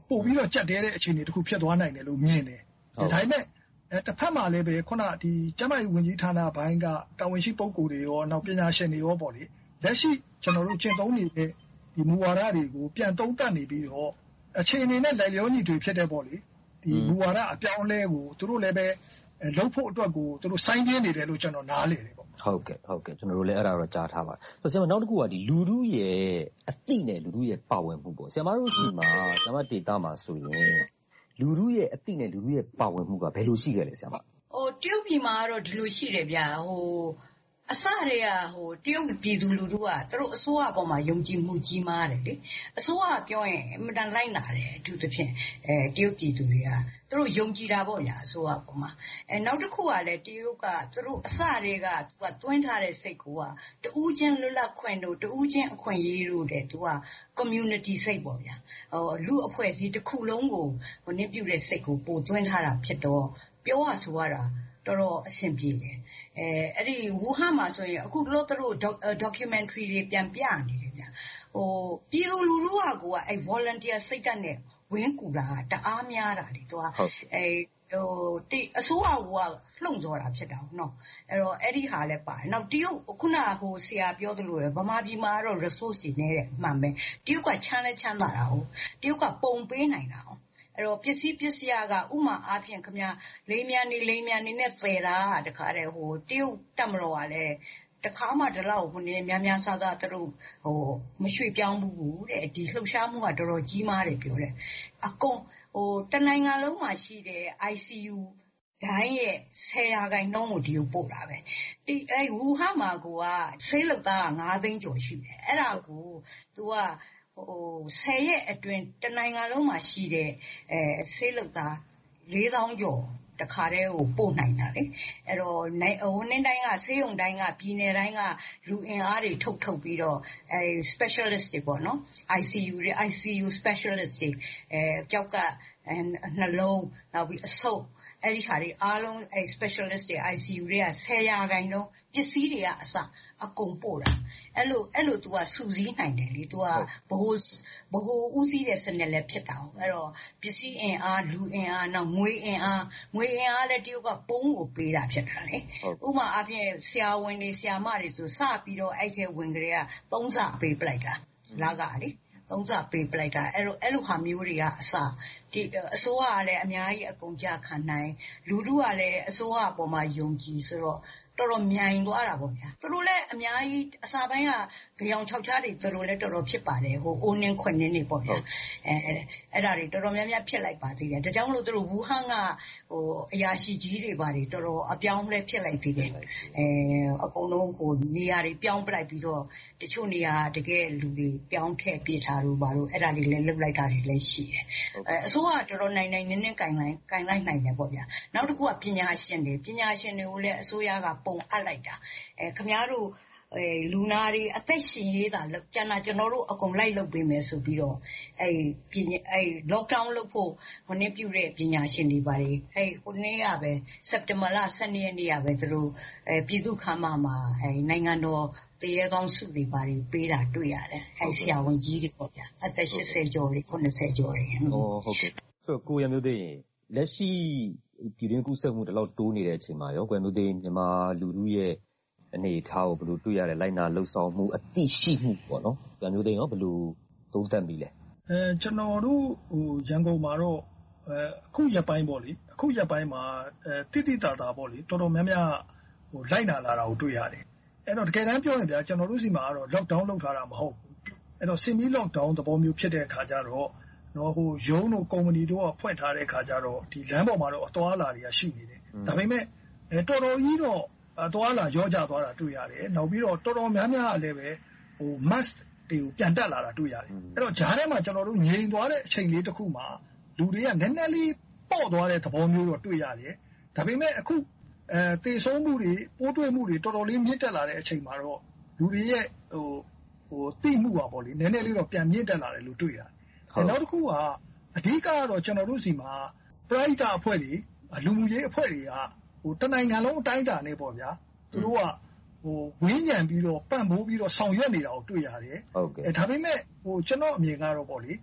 ပို့ပြီးတော့ကြက်တဲ့အခြေအနေတစ်ခုဖြစ်သွားနိုင်တယ်လို့မြင်တယ်ဒါပေမဲ့တစ်ဖက်မှာလည်းပဲခုနဒီကျန်းမာရေးဝန်ကြီးဌာနဘိုင်းကတာဝန်ရှိပုဂ္ဂိုလ်တွေရောနောက်ပညာရှင်တွေရောပေါ့လေလက်ရှိကျွန်တော်တို့ကျင့်သုံးနေတဲ့ဒီမူဝါဒတွေကိုပြန်သုံးသပ်နေပြီးတော့အခြေအနေနဲ့လိုက်လျောညီတွေဖြစ်တဲ့ပေါ့လေဒီမူဝါဒအပြောင်းအလဲကိုသူတို့လည်းပဲလုပ်ဖို့အတွက်ကိုသူတို့စိုင်းပြင်းနေတယ်လို့ကျွန်တော်နားလည်တယ်ပေါ့ဟုတ်ကဲ့ကျွန်တော်တို့လည်းအဲ့ဒါတော့ကြားထားပါတယ်ဆိုတော့ဆရာမနောက်တစ်ခုကဒီလူထုရဲ့အသိနဲ့လူထုရဲ့ပါဝင်မှုပေါ့ဆရာမတို့ရှိမှာဆရာမဒေတာမှာဆိုရင်လူထုရဲ့အသိနဲ့လူထုရဲ့ပါဝင်မှုကဘယ်လိုရှိခဲ့လဲဆရာမတရုတ်ပြည်မှာကတော့ဒီလိုရှိတယ်ဗျာအစတွေကတရုတ်ပြည်သူလူထုကသူတို့အစိုးရအပေါ်မှာယုံကြည်မှုကြီးမားတယ်လေအစိုးရပြောရင်အမှန်တန်လိုက်နာတယ်အထူးသဖြင့်တရုတ်ပြည်သူတွေကသူတို့ယုံကြည်တာပေါ့ညာအစိုးရအပေါ်မှာနောက်တစ်ခုကလည်းတရုတ်ကသူတို့အစတွေကသူကတွင်းထားတဲ့စိတ်ကတူးချင်းလွတ်လပ်ခွင့်တို့တူးချင်းအခွင့်အရေးတို့တဲ့သူက community စိတ်ပေါ့ဗျာလူအဖွဲ့အစည်းတစ်ခုလုံးကိုနည်းပြုတဲ့စိတ်ကိုပို့တွင်းထားတာဖြစ်တော့ပြောရဆိုရတာတော်တော်အဆင်ပြေတယ်အဲ့ဒီဝူဟန်မှာဆိုရင်အခုလို့သူတို့ documentary တွေပြန်ပြနေတယ်ဗျပြည်သူလူထုကကိုအဲ့ volunteer စိတ်ဓာတ်နဲ့ဝင်ကူတာတအားများတာလေသူကအစိုးရကလှုံ့ဆော်တာဖြစ်တာနော်အဲ့တော့အဲ့ဒီဟာလည်းပါတယ်နောက်တရုတ်ခုနဆရာပြောသလိုပဲဗမာပြည်မှာတော့ resource တွေနဲ့တဲ့မှန်ပဲတရုတ်ကချမ်းလဲချမ်းသာတာဟုတ်တရုတ်ကပုံပေးနိုင်တာဟုတ်အဲ့တော့ပစ္စည်းကဥမာအားဖြင့်ခင်ဗျာလိမ်မြန်နေနဲ့သယ်တာတခါတည်းတရုတ်တက်မလို့ကလည်းတခါမှဒီလောက်များဆသူတို့မရွှေ့ပြောင်းဘူးတဲ့ဒီလှုပ်ရှားမှုကတော်တော်ကြီးမားတယ်ပြောတယ်အကုန်တနိုင်ငံလုံးမှာရှိတဲ့ ICU ဒိုင်းရဲ့10%ကိုဒီကိုပို့တာပဲဒီဝူဟန်မှာကဆေးလုပ်သားက9သိန်းကျော်ရှိတယ်အဲ့ဒါကို तू က10ရက်အတွင်းတနိုင်ငံလုံးမှာရှိတဲ့ဆေးလုပ်သား4000ကျော်တခါတည်းကိုပို့နိုင်တာလေအဲ့တော့နင်းတိုင်းကဆေးရုံတိုင်းကပြည်နယ်တိုင်းကလူအင်အားတွေထုတ်ပြီးတော့specialist တွေပေါ့နော် ICU specialist တွေကြောက်ကနှလုံးနောက်ပြီးအဆုတ်အဲ့ဒီဟာတွေအားလုံးspecialist တွေ ICU တွေက10%ပစ္စည်းတွေကအစအကုန်ပို့တာအဲ့လို तू ကစူးစီးနိုင်တယ်လေ तू ကဘ ဟိုဦးစီးတဲ့စနစ်လည်းဖြစ်တာဟုတ်အဲ့တော့ပစ္စည်းအင်အားလူအင်အားနောက်ငွေအင်အားလည်းတရုတ်ကပုံးကိုပေးတာဖြစ်တာလေဥပမာအပြင်ဆရာဝန်တွေဆရာမတွေဆိုစပြီးတော့အဲ့ထဲဝင်ကြတဲ့3ဆပေးပလိုက်တာလာကလေ3ဆပေးပလိုက်တာအဲ့လိုဟာမျိုးတွေကအစဒီအစိုးရကလည်းအများကြီးအကုန်ကြခံနိုင်လူထုကလည်းအစိုးရအပေါ်မှာယုံကြည်ဆိုတော့တော်တော်မြိုင်သွားတာပေါ့ဗျာသူတို့လည်းအများကြီးအစာပိုင်းကကြောင်6ချားတွေသူတို့လည်းတော်တော်ဖြစ်ပါတယ်အိုးနင်းခွနင်းနေပေါ့ဗျာအဲ့ဒါတွေတော်တော်များများဖြစ်လိုက်ပါသေးတယ်ဒါကြောင့်မလို့သူတို့ဝူဟန်ကအရာရှိကြီးတွေပါတယ်တော်တော်အပြောင်းလဲဖြစ်လိုက်သေးတယ်အကုန်လုံးနေရာတွေပြောင်းပလိုက်ပြီးတော့တချို့နေရာတကယ်လူတွေပြောင်းထည့်ပြထားလို့ပါလို့အဲ့ဒါတွေလည်းလုပ်လိုက်တာတွေလည်းရှိတယ်အစိုးရတော်တော်နိုင်နင်းကင်လိုက်နိုင်တယ်ပေါ့ဗျာနောက်တစ်ခုကပညာရှင်တွေကိုလည်းအစိုးရကပုံအပ်လိုက်တာခင်ဗျားတို့လူနာတွေအသက်ရှင်ရေးတာကျန်တာကျွန်တော်တို့အကုန်လိုက်လုပ်ပေးမယ်ဆိုပြီးတော့lockdown လုပ်ဖို့ပြုတဲ့ပညာရှင်တွေပါတယ်နေ့ကပဲစက်တင်ဘာလ12ရက်နေ့ကပဲသူတို့ပြည်သူ့ခမ်းမမှာနိုင်ငံတော်တရေကောင်းစုတွေပါတယ်ပေးတာတွေ့ရတယ်ဆရာဝန်ကြီးတွေပေါ့ဗျာအသက်80ကျော်တွေ90ကျော်တွေဟုတ်ကဲ့ဆိုတော့ကိုရမျိုးသိရင်လက်ရှိပြည်တွင်းကူးစက်မှုတလောက်တိုးနေတဲ့အချိန်မှာရောကိုရမျိုးသိမြန်မာလူထုရဲ့အနေထားကိုဘယ်လိုတွေ့ရလဲလိုက်နာလှုပ်ဆောင်မှုအသိရှိမှုပေါ့နော်။ပြန်မျိုးသိရင်ရောဘယ်လိုသုံးသပ်မိလဲ။ကျွန်တော်တို့ရန်ကုန်မှာတော့အခုရက်ပိုင်းပေါ့လေအခုရက်ပိုင်းမှာတိတာတာပေါ့လေတော်တော်များများလိုက်နာလာတာကိုတွေ့ရတယ်။အဲ့တော့တကယ်တမ်းပြောရင်ဗျာကျွန်တော်တို့စီမှာကတော့ lockdown လုပ်ထားတာမဟုတ်ဘူး။အဲ့တော့ semi lockdown သဘောမျိုးဖြစ်တဲ့အခါကျတော့ရုံးတို့ကုမ္ပဏီတို့ကဖွင့်ထားတဲ့အခါကျတော့ဒီလမ်းပေါ်မှာတော့အသွားအလာတွေကရှိနေတယ်။ဒါပေမဲ့တော်တော်ကြီးတော့သွားလာရောကြသွားတာတွေ့ရတယ်။နောက်ပြီးတော့တော်တော်များများလည်းပဲmask တွေကိုပြန်တက်လာတာတွေ့ရတယ်။အဲ့တော့ဂျားထဲမှာကျွန်တော်တို့ငြိမ်သွားတဲ့အချိန်လေးတစ်ခုမှာလူတွေကနည်းနည်းလေးပေါ့သွားတဲ့သဘောမျိုးတော့တွေ့ရတယ်။ဒါပေမဲ့အခုသေဆုံးမှုတွေပိုးတွေ့မှုတွေတော်တော်လေးမြင့်တက်လာတဲ့အချိန်မှာတော့လူတွေရဲ့သိမှုပါပေါ့လေနည်းနည်းလေးတော့ပြန်မြင့်တက်လာတယ်လို့တွေ့ရတယ်။နောက်တစ်ခုကအဓိကကတော့ကျွန်တော်တို့စီမှာပရိုက်တာအဖွဲ့တွေလူမှုရေးအဖွဲ့တွေကတနိုင်ငံလုံးအတိုင်းအတာနဲ့ပေါ့ဗျာသူတို့ကဝင်းညံပြီးတော့ပံ့ပိုးပြီးတော့ဆောင်ရွက်နေတာကိုတွေ့ရတယ်။ဒါပေမဲ့ကျွန်တော်အမြင်ကတော့ပေါ့လေ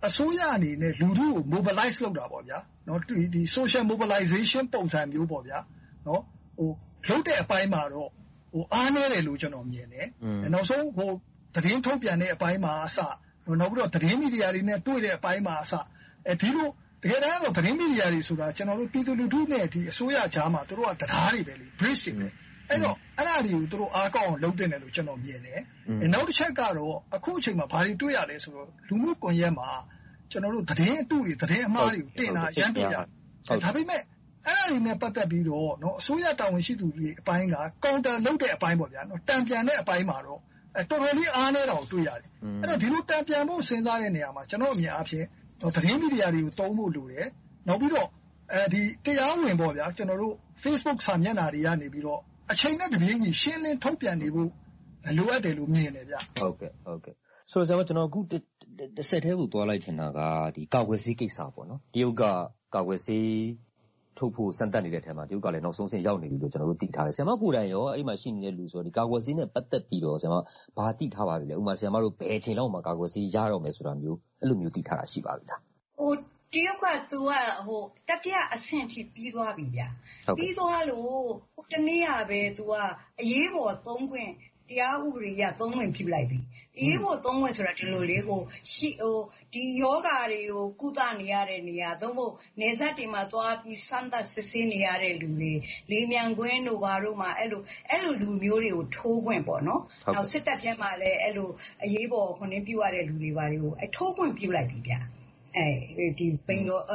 အစိုးရအနေနဲ့လူထုကို mobilize လုပ်တာပေါ့ဗျာနော်ဒီ social mobilization ပုံစံမျိုးပေါ့ဗျာနော်လုပ်တဲ့အပိုင်းမှာတော့အားနည်းတယ်လို့ကျွန်တော်မြင်တယ်နောက်ဆုံးသတင်းထုတ်ပြန်တဲ့အပိုင်းမှာအစနောက်ပြီးတော့သတင်းမီဒီယာတွေနဲ့တွေ့တဲ့အပိုင်းမှာအစဒီလိုတကယ်တမ်းတော့သတင်းမီဒီယာတွေဆိုတာကျွန်တော်တို့ပြည်သူလူထုနဲ့ဒီအစိုးရကြားမှာတို့ကတရားတွေပဲလေ bridge တွေပဲအဲ့တော့အဲ့ဒါတွေကိုတို့အားကောင်းအောင်လုပ်တင်တယ်လို့ကျွန်တော်မြင်တယ်နောက်တစ်ချက်ကတော့အခုအချိန်မှာဘာတွေတွေ့ရလဲဆိုတော့လူမှုကွန်ရက်မှာကျွန်တော်တို့သတင်းအတုတွေသတင်းအမှားတွေကိုတင်တာရမ်းတွေ့ရတယ်ဒါပေမဲ့အဲ့ဒါတွေနဲ့ပတ်သက်ပြီးတော့နော်အစိုးရတာဝန်ရှိသူတွေအပိုင်းကကောင်တာလုပ်တဲ့အပိုင်းပေါ့ဗျာနော်တံပြန်တဲ့အပိုင်းမှာတော့တော်တော်လေးအားနည်းတာကိုတွေ့ရတယ်အဲ့တော့ဒီလိုတံပြန်ဖို့စဉ်းစားတဲ့နေရာမှာကျွန်တော်အမြင်အဖြစ်သတင်းမီဒီယာတွေကိုသုံးဖို့လိုတယ်နောက်ပြီးတော့ဒီတရားဝင်ပေါ့ဗျာကျွန်တော်တို့ Facebook စာမျက်နှာတွေကနေပြီးတော့အချိန်နဲ့တပြေးညီရှင်းလင်းထုတ်ပြန်နေဖို့လိုအပ်တယ်လို့မြင်တယ်ဗျဟုတ်ကဲ့ဆိုတော့ကျွန်တော်အခုတစ်ဆက်တည်းကိုတွားလိုက်ချင်တာကဒီကာကွယ်ဆေးကိစ္စပေါ့နော်တရုတ်ကကာကွယ်ဆေးထုတ်ဖို့စံတက်နေတဲ့ထဲမှာတရုတ်ကလည်းနောက်ဆုံးဆင့်ရောက်နေပြီလို့ကျွန်တော်တို့သိထားတယ်ဆရာမကိုယ်တိုင်ရောအဲ့ဒီမှာရှိနေတဲ့လူဆိုတော့ဒီကာကွယ်ဆေးနဲ့ပတ်သက်ပြီးတော့ဆရာမဘာသိထားပါပြီလဲဥပမာဆရာမတို့ဘယ်အချိန်လောက်မှကာကွယ်ဆေးရတော့မယ်ဆိုတာမျိုးအဲ့လိုမျိုးသိထားတာရှိပါပြီလားတရုတ်ကသူကတတိယအဆင့်ထိပြီးသွားပြီဗျပြီးသွားလို့တနေ့ကပဲသူကအရေးပေါ်သုံးခွင့်တရားဥပဒေရသုံးခွင့်ပြုလိုက်ပြီအရေးပေါ်သုံးခွင့်ဆိုတာဒီလိုလေဒီယောဂါတွေကိုကုသနေရတဲ့နေရာသို့မဟုတ်နေဆက်တွေမှာသွားပြီးစမ်းသပ်စစ်ဆေးနေရတဲ့လူတွေလေမြန်ခွင်းတို့ဘာတို့မှာအဲ့လိုလူမျိုးတွေကိုထိုးခွင့်ပေါ့နော်နောက်စစ်တပ်ထဲမှာလည်းအဲ့လိုအရေးပေါ်ခွင့်ပြုရတဲ့လူတွေဘာတွေကိုထိုးခွင့်ပြုလိုက်ပြီဗျဒီပိန်တော့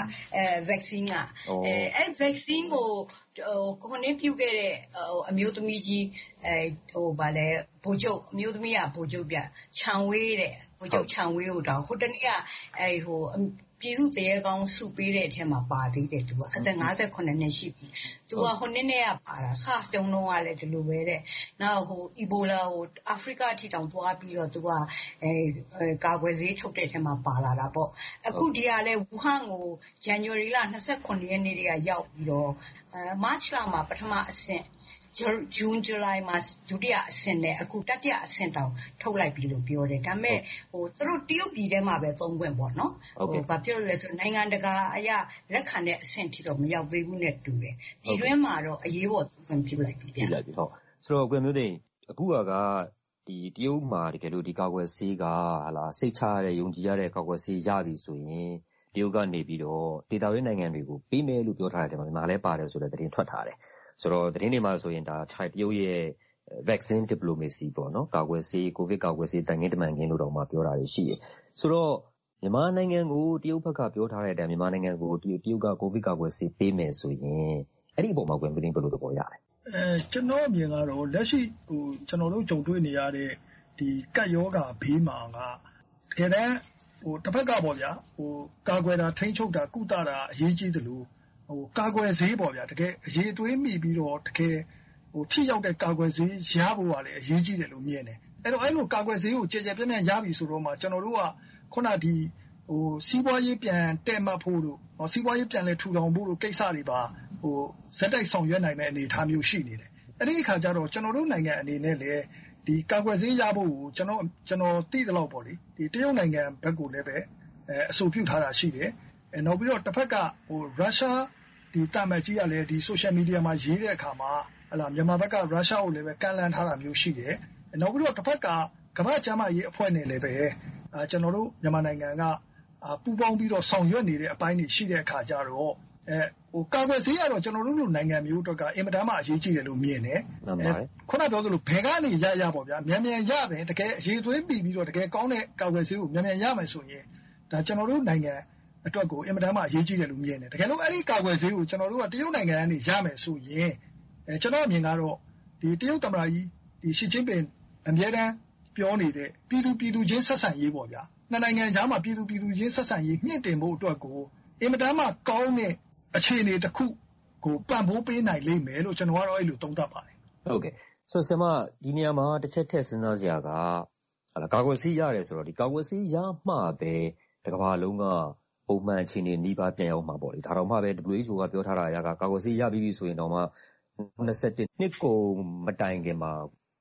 vaccine ကvaccine ကိုခွင့်ပြုခဲ့တဲ့အမျိုးသမီးကြီးဗာလဲဗိုလ်ချုပ်အမျိုးသမီးကဗိုလ်ချုပ်ပြခြံဝေးတဲ့ဗိုလ်ချုပ်ခြံဝေးကိုတော့တနေ့ကပြည်သူ့တရေကောင်းစုပေးတဲ့အထက်မှာပါသေးတယ်သူကအသက်58နှစ်ရှိပြီသူကနှစ်ကပါတာဆားတုံးလုံးကလည်းဒီလိုပဲတဲ့နောက်အီဘိုလာအာဖရိကအထိတောင်သွားပြီးတော့သူကကာကွယ်ဆေးထုတ်တဲ့အထက်မှာပါလာတာပေါ့အခုဒီကလည်းဝူဟန်ကိုဇန်နဝါရီလ29ရက်နေ့တည်းကရောက်ပြီးတော့မတ်လမှာပထမအဆင့်ဇွန်ဇူလိုင်မှာဒုတိယအဆင့်နဲ့အခုတတိယအဆင့်တောင်ထုတ်လိုက်ပြီလို့ပြောတယ်ဒါပေမဲ့သူတို့တရုတ်ပြည်ထဲမှာပဲသုံးခွင့်ပေါ့နော်ဘာဖြစ်လို့လဲဆိုနိုင်ငံတကာအရာလက်ခံတဲ့အဆင့်ထိတော့မရောက်သေးဘူးနဲ့တူတယ်ပြည်တွင်းမှာတော့အရေးပေါ်သုံးခွင့်ပြုလိုက်ပြီဗျဟုတ်ဆိုတော့ကိုမျိုးသိန်းအခုကဒီတရုတ်မှာတကယ်လို့ဒီကာကွယ်ဆေးကစိတ်ချရတဲ့ယုံကြည်ရတဲ့ကာကွယ်ဆေးရပြီဆိုရင်တရုတ်ကနေပြီးတော့ဒေသတွင်းနိုင်ငံတွေကိုပေးမယ်လို့ပြောထားတယ်မြန်မာလည်းပါတယ်ဆိုတဲ့သတင်းထွက်ထားတယ်ဆိုတော့သတင်းတွေမှာဆိုရင်ဒါတရုတ်ရဲ့ vaccine diplomacy ပေါ့နော်ကာကွယ်ဆေးကိုဗစ်ကာကွယ်ဆေးတန်ခင်းတမန်ခင်းလို့တော့မှပြောတာရှိတယ်ဆိုတော့မြန်မာနိုင်ငံကိုတရုတ်ဘက်ကပြောထားတဲ့အတိုင်းမြန်မာနိုင်ငံကိုတရုတ်ကကိုဗစ်ကာကွယ်ဆေးပေးမယ်ဆိုရင်အဲ့ဒီအပေါ်မှာကွယ်မင်းဘယ်လိုသဘောရလဲကျွန်တော်အမြင်ကတော့လက်ရှိကျွန်တော်တို့ကြုံတွေ့နေရတဲ့ဒီကပ်ရောဂါဘေးမှာကတကယ်တမ်းတစ်ဖက်ကပေါ့ဗျာကာကွယ်တာထိန်းချုပ်တာကုသတာအရေးကြီးတယ်လို့ကာကွယ်ဆေးပေါ့ဗျာတကယ်အရေးအသွေးမိပြီးတော့တကယ်ထိရောက်တဲ့ကာကွယ်ဆေးရဖို့ကလည်းအရေးကြီးတယ်လို့မြင်တယ်အဲ့တော့အဲ့လိုကာကွယ်ဆေးကိုကြည်ကြဲပြန့်ပြန့်ရပြီဆိုတော့မှကျွန်တော်တို့ကခုနဒီစီးပွားရေးပြန်တက်မှတ်ဖို့လို့စီးပွားရေးပြန်လဲထူထောင်ဖို့လို့ကိစ္စတွေပါဇက်တိုက်ဆောင်ရွက်နိုင်တဲ့အနေအထားမျိုးရှိနေတယ်အဲ့ဒီအခါကျတော့ကျွန်တော်တို့နိုင်ငံအနေနဲ့လည်းဒီကာကွယ်ဆေးရဖို့ကိုကျွန်တော်သိသလောက်ပေါ့လေဒီတရုတ်နိုင်ငံဘက်ကိုလည်းပဲအဆိုပြုထားတာရှိတယ်နောက်ပြီးတော့တစ်ဖက်ကရုရှားဒီတာမတ်ကြီးကလည်းဒီ social media မှာရေးတဲ့အခါမှာမြန်မာဘက်ကရုရှားကိုလည်းပဲကန့်လန့်ထားတာမျိုးရှိတယ်နောက်ပြီးတော့တစ်ဖက်ကကမ္ဘာ့ကျန်းမာရေးအဖွဲ့နဲ့လည်းပဲကျွန်တော်တို့မြန်မာနိုင်ငံကပူးပေါင်းပြီးတော့ဆောင်ရွက်နေတဲ့အပိုင်းတွေရှိတဲ့အခါကျတော့ကာကွယ်ဆေးကတော့ကျွန်တော်တို့လူနိုင်ငံမျိုးတော့ကအင်မတန်မှအရေးကြီးတယ်လို့မြင်တယ်ခုနပြောသလိုဘယ်ကနေရပေါ့ဗျာမြန်မြန်ရမယ်တကယ်အရေးသွေးပြီးပြီးတော့တကယ်ကောင်းတဲ့ကာကွယ်ဆေးကိုမြန်မြန်ရမယ်ဆိုရင်ဒါကျွန်တော်တို့နိုင်ငံအတွက်ကိုအင်မတန်မှအရေးကြီးတယ်လို့မြင်တယ်တကယ်လို့အဲ့ဒီကာကွယ်ဆေးကိုကျွန်တော်တို့ကတရုတ်နိုင်ငံကနေရမယ်ဆိုရင်ကျွန်တော်အမြင်ကတော့ဒီတရုတ်သမ္မတကြီးဒီရှီကျင်းပင်အမြဲတမ်းပြောနေတဲ့ပြည်သူချင်းဆက်ဆံရေးပေါ့ဗျာနှစ်နိုင်ငံကြားမှာပြည်သူချင်းဆက်ဆံရေးမြင့်တင်ဖို့အတွက်ကိုအင်မတန်မှကောင်းတဲ့အခြေအနေတစ်ခုကိုပံ့ပိုးပေးနိုင်လိမ့်မယ်လို့ကျွန်တော်ကတော့အဲ့လိုသုံးသပ်ပါတယ်ဟုတ်ကဲ့ဆိုတော့ဆရာမဒီနေရာမှာတစ်ချက်ထည့်စဉ်းစားစရာကကာကွယ်ဆေးရတယ်ဆိုတော့ဒီကာကွယ်ဆေးရမှပဲတစ်ကမ္ဘာလုံးကပုံမှန်အခြေအနေနှီးပါပြန်ရောက်မှာပေါ့လေဒါတော့မှပဲ WHO ကပြောထားတာအရကာကွယ်ဆေးရပြီးပြီဆိုရင်တော့မှ21နှစ်ကုန်မတိုင်ခင်မှာ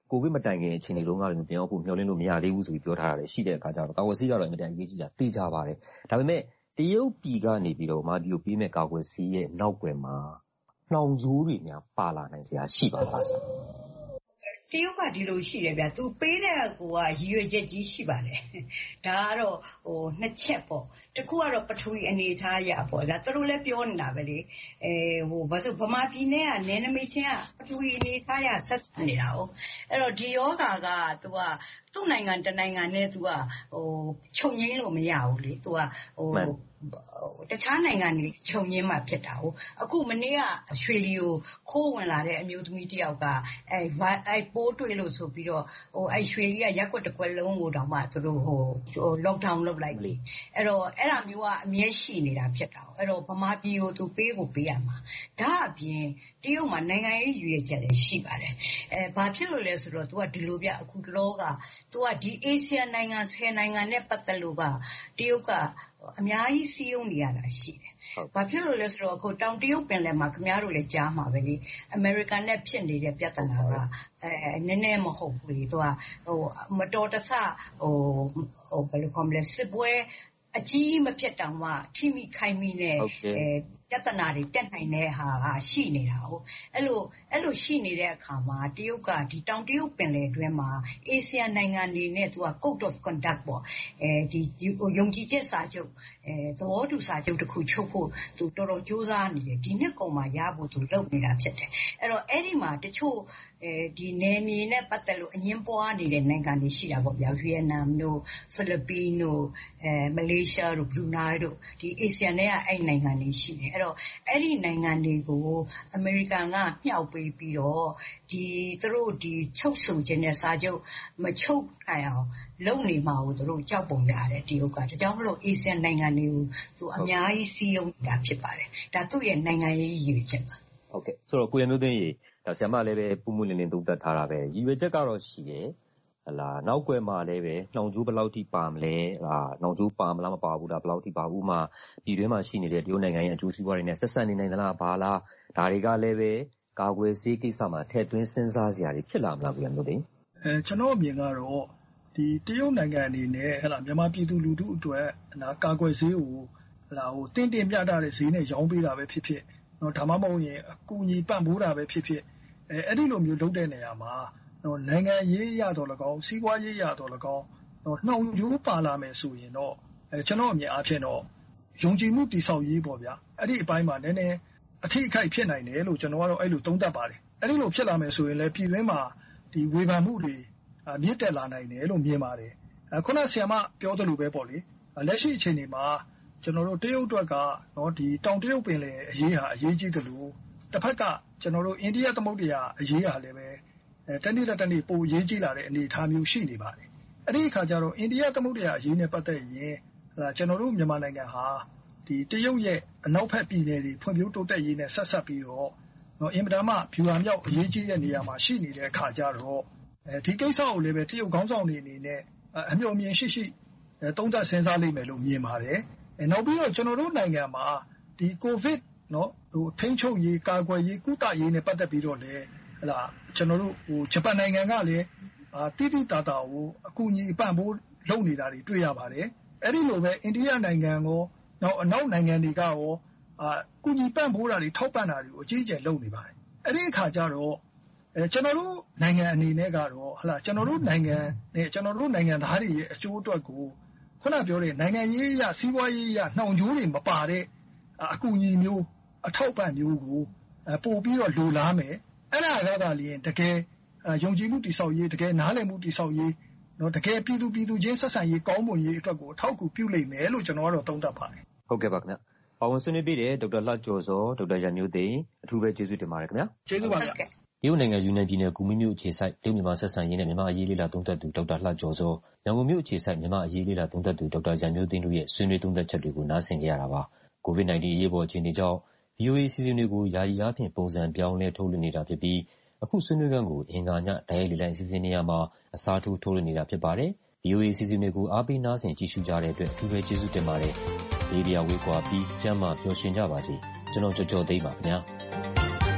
ကိုဗစ်မတိုင်ခင်အခြေအနေတုန်းကလည်းပြန်ရောက်ဖို့မျှော်လင့်လို့မရသေးဘူးဆိုပြီးပြောထားတာလည်းရှိတဲ့အခါကျတော့ကာကွယ်ဆေးကတော့အင်မတန်အရေးကြီးတာသိကြပါတယ်ဒါပေမဲ့တရုတ်ပြည်ကနေပြီးတော့မြန်မာပြည်ကိုပေးမဲ့ကာကွယ်ဆေးရဲ့နောက်ွယ်မှာနှောင်ကြိုးတွေများပါလာနိုင်စရာရှိပါလားဆရာတရုတ်ကဒီလိုရှိတယ်ဗျသူပေးတဲ့ကိုကရည်ရွယ်ချက်ကြီးရှိပါတယ်ဒါကတော့နှစ်ချက်ပေါ့တခုကတော့ပထဝီအနေထားရပေါ့ဒါသူတို့လည်းပြောနေတာပဲလေဘာလို့ဗမာပြည်နဲ့ကနယ်နိမိတ်ချင်းကပထဝီအနေထားရဆက်နေတာ哦အဲ့တော့ဒီယောဂါကသူကသူ့နိုင်ငံတနိုင်ငံနဲ့သူကချုပ်ငိမ့်လို့မရဘူးလေသူကတခြားနိုင်ငံတွေချုပ်ငင်းမှဖြစ်တာဟုတ်အခုမနေ့ကရွှေလီကိုခိုးဝင်လာတဲ့အမျိုးသမီးတယောက်ကအဲပိုးတွေ့လို့ဆိုပြီးတော့အဲရွှေလီကရက်ွက်တစ်ခွက်လုံးကိုတောင်မှသူတို့lockdown လုပ်လိုက်ပြီအဲ့တော့အဲ့ဒါမျိုးကအမြဲရှိနေတာဖြစ်တာအဲ့တော့ဗမာပြည်ကိုသူပေးရမှာဒါအပြင်တရုတ်မှာနိုင်ငံရေးရည်ရွယ်ချက်လည်းရှိပါတယ်ဘာဖြစ်လို့လဲဆိုတော့သူကဒီလိုပြအခုလောကသူကဒီအာဆီယံနိုင်ငံ10နိုင်ငံနဲ့ပတ်သက်လို့ကတရုတ်ကအများကြီးစီးရုံးနေရတာရှိတယ်။ဘာဖြစ်လို့လဲဆိုတော့အခုတောင်တရုတ်ပင်လယ်မှာခင်ဗျားတို့လည်းကြားမှာပဲလေ။အမေရိကန်နဲ့ဖြစ်နေတဲ့ပြဿနာကနည်းနည်းမဟုတ်ဘူးလေ။သူကမတော်တဆဘယ်လိုခေါ်မလဲစစ်ပွဲအကြီးမဖြစ်တောင်မှထိမိခိုင်မိနဲ့ပြဿနာတွေတက်နိုင်တဲ့ဟာရှိနေတာဟုတ်အဲ့လိုရှိနေတဲ့အခါမှာတရုတ်ကဒီတောင်တရုတ်ပင်လယ်တွင်းမှာအာဆီယံနိုင်ငံတွေနဲ့သူက Code of Conduct ပေါ့ဒီယုံကြည်ချက်စာချုပ်သဘောတူစာချုပ်တစ်ခုချုပ်ဖို့သူတော်တော်ကြိုးစားနေတယ်ဒီနှစ်ကုန်မှာရဖို့သူလုပ်နေတာဖြစ်တယ်အဲ့တော့အဲ့ဒီမှာတချို့ဒီနယ်မြေနဲ့ပတ်သက်လို့အငင်းပွားနေတဲ့နိုင်ငံတွေရှိတာပေါ့ဗျာဗီယက်နမ်တို့ဖိလစ်ပင်းတို့မလေးရှားတို့ဘရူနိုင်းတို့ဒီအာဆီယံနဲ့အဲ့နိုင်ငံတွေရှိတယ်အဲ့တော့အဲ့ဒီနိုင်ငံတွေကိုအမေရိကန်ကမြှောက်ပေးပြီးတော့သူတို့ဒီချုပ်ဆိုခြင်းနဲ့စာချုပ်မချုပ်နိုင်အောင်လုပ်နေမှာကိုသူတို့ကြောက်ပုံရတယ်တရုတ်ကဒါကြောင့်မလို့အာဆီယံနိုင်ငံတွေကိုသူအများကြီးစီးရုံးနေတာဖြစ်ပါတယ်ဒါသူ့ရဲ့နိုင်ငံရေးရည်ရွယ်ချက်ပါဟုတ်ကဲ့ဆိုတော့ကိုရမျိုးသိန်းရေဒါဆရာမလည်းပဲပုံမှုလင်းလင်းသုံးသပ်ထားတာပဲရည်ရွယ်ချက်ကတော့ရှိတယ်ဟလာနောက်ွယ်မှာလည်းပဲနှောင်ကြိုးဘယ်လောက်ထိပါမလဲနှောင်ကြိုးပါမလားမပါဘူးဒါဘယ်လောက်ထိပါဘူးမှပြည်တွင်းမှာရှိနေတဲ့တရုတ်နိုင်ငံရဲ့အကျိုးစီးပွားတွေနဲ့ဆက်ဆက်နေနိုင်သလားဘာလားဒါတွေကလည်းပဲကာကွယ်ဆေးကိစ္စမှာထည့်သွင်းစဉ်းစားစရာတွေဖြစ်လာမလားကိုရမျိုးသိန်းကျွန်တော်အမြင်ကတော့ဒီတရုတ်နိုင်ငံအနေနဲ့မြန်မာပြည်သူလူထုအတွက်ကာကွယ်ဆေးကိုတင်းပြတဲ့ဈေးနဲ့ရောင်းပေးတာပဲဖြစ်ဖြစ်ဒါမှမဟုတ်ရင်အကူအညီပံ့ပိုးတာပဲဖြစ်ဖြစ်အဲ့ဒီလိုမျိုးလုပ်တဲ့နေရာမှာနိုင်ငံရေးရတော့၎င်းစီးပွားရေးရတော့၎င်းနှောင်ကြိုးပါလာမယ်ဆိုရင်တော့ကျွန်တော်အမြင်အားဖြင့်တော့ယုံကြည်မှုတည်ဆောက်ရေးပေါ့ဗျာအဲ့ဒီအပိုင်းမှာနည်းနည်းအထိအခိုက်ဖြစ်နိုင်တယ်လို့ကျွန်တော်ကတော့အဲ့လိုသုံးသပ်ပါတယ်အဲ့ဒီလိုဖြစ်လာမယ်ဆိုရင်လည်းပြည်တွင်းမှာဒီဝေဖန်မှုတွေမြင့်တက်လာနိုင်တယ်လို့မြင်ပါတယ်ခုနဆရာမပြောသလိုပဲပေါ့လေလက်ရှိအခြေအနေမှာကျွန်တော်တို့တရုတ်အတွက်ကဒီတောင်တရုတ်ပင်လယ်အရေးဟာအရေးကြီးတယ်လို့တစ်ဖက်ကကျွန်တော်တို့အိန္ဒိယသမုဒ္ဒရာအရေးဟာလည်းပဲတနေ့တနေ့ပိုရေးကြီးလာတဲ့အနေအထားမျိုးရှိနေပါတယ်အဲ့ဒီအခါကျတော့အိန္ဒိယသမုဒ္ဒရာအရေးနဲ့ပတ်သက်ရင်ကျွန်တော်တို့မြန်မာနိုင်ငံဟာဒီတရုတ်ရဲ့အနောက်ဘက်ပြည်နယ်တွေဖွံ့ဖြိုးတိုးတက်ရေးနဲ့ဆက်ဆက်ပြီးတော့အင်မတန်မှဗျူဟာမြောက်အရေးကြီးတဲ့နေရာမှာရှိနေတဲ့အခါကျတော့ဒီကိစ္စကိုလည်းပဲတရုတ်ခေါင်းဆောင်တွေအနေနဲ့အမျှော်မြင်ရှိသုံးသပ်စဉ်းစားလိမ့်မယ်လို့မြင်ပါတယ်နောက်ပြီးတော့ကျွန်တော်တို့နိုင်ငံမှာဒီကိုဗစ်ထိန်းချုပ်ရေးကာကွယ်ရေးကုသရေးနဲ့ပတ်သက်ပြီးတော့လည်းကျွန်တော်တို့ဂျပန်နိုင်ငံကလည်းတိတိတသာကိုအကူအညီပံ့ပိုးလုပ်နေတာတွေတွေ့ရပါတယ်အဲ့ဒီလိုပဲအိန္ဒိယနိုင်ငံကိုနောက်အနောက်နိုင်ငံတွေကရောကူညီပံ့ပိုးတာတွေထောက်ပံ့တာတွေကိုအကြီးအကျယ်လုပ်နေပါတယ်အဲ့ဒီအခါကျတော့ကျွန်တော်တို့နိုင်ငံအနေနဲ့ကတော့ကျွန်တော်တို့နိုင်ငံနဲ့ကျွန်တော်တို့နိုင်ငံသားတွေရဲ့အကျိုးအတွက်ကိုခုနပြောတဲ့နိုင်ငံရေးအရစီးပွားရေးအရနှောင်ကြိုးတွေမပါတဲ့အကူအညီမျိုးအထောက်ပံ့မျိုးကိုပို့ပြီးတော့လိုလားမယ်အဲ့ဒါကသာလျှင်တကယ်ယုံကြည်မှုတည်ဆောက်ရေးတကယ်နားလည်မှုတည်ဆောက်ရေးတကယ်ပြည်သူချင်းဆက်ဆံရေးကောင်းမွန်ရေးအတွက်ကိုအထောက်အကူပြုလိမ့်မယ်လို့ကျွန်တော်ကတော့သုံးသပ်ပါတယ်ဟုတ်ကဲ့ပါခင်ဗျပါဝင်ဆွေးနွေးပေးတဲ့ဒေါက်တာလှကျော်စောဒေါက်တာရန်မျိုးသိန်းအထူးပဲကျေးဇူးတင်ပါတယ်ခင်ဗျကျေးဇူးပါဗျတရုတ်နိုင်ငံယူနန်ပြည်နယ်ကူမင်းမြို့အခြေစိုက်တရုတ်မြန်မာဆက်ဆံရေးနဲ့မြန်မာအရေးလေ့လာသုံးသပ်သူဒေါက်တာလှကျော်စောရန်ကုန်မြို့အခြေစိုက်မြန်မာအရေးလေ့လာသုံးသပ်သူဒေါက်တာရန်မျိုးသိန်းတို့ရဲ့ဆွေးနွေးသုံးသပ်ချက်တွေကိုနားဆင်ကြရတာပါကိုဗစ် -19 အရေးပေါ်အခြေအနေကြောင့် VOA စီစဉ်တွေကိုယာယီအားဖြင့်ပုံစံပြောင်းလဲထုတ်လွှင့်နေတာဖြစ်ပြီးအခုဆွေးနွေးခန်းကိုအင်္ဂါညတိုက်ရိုက်လေ့လာစီစဉ်နေရမှာအစားထိုးထုတ်လွှင့်နေတာဖြစ်ပါတယ်။ VOA စီစဉ်တွေကိုအားပေးနားဆင်ကြည့်ရှုကြတဲ့အတွက်အထူးပဲကျေးဇူးတင်ပါတယ်။ဒီဗီဒီယိုဝေးကွာပြီးကျမ်းမာပျော်ရွှင်ကြပါစေ။ကျွန်တော်ကျော်ကျော်သိန်းပါခင်ဗျာ။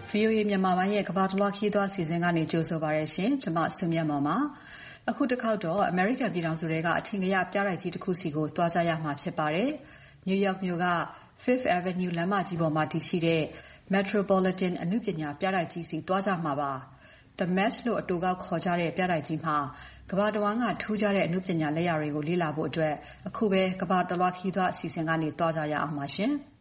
VOA မြန်မာပိုင်းရဲ့ကမ္ဘာတလွှားခရီးသွားအစီအစဉ်ကနေကြိုဆိုပါရရှင်။ကျွန်မဆွေမြတ်မောင်ပါ။အခုတစ်ခေါက်တော့ American ပြည်ထောင်စုတွေကအထင်ကရပြတိုက်ကြီးတစ်ခုစီကိုသွားကြရမှာဖြစ်ပါတယ်။ New York မြို့က Fifth Avenue လမ်းမကြီးပေါ်မှာတည်ရှိတဲ့ Metropolitan အနုပညာပြတိုက်ကြီးစီသွားကြမှာပါ။ The Met လို့အတိုကောက်ခေါ်ကြတဲ့ပြတိုက်ကြီးမှာကမ္ဘာတဝန်းကထူးခြားတဲ့အနုပညာလက်ရာတွေကိုလေ့လာဖို့အတွက်အခုပဲကမ္ဘာတလွှားခရီးသွားအစီအစဉ်ကနေသွားကြရအောင်ပါရှင်။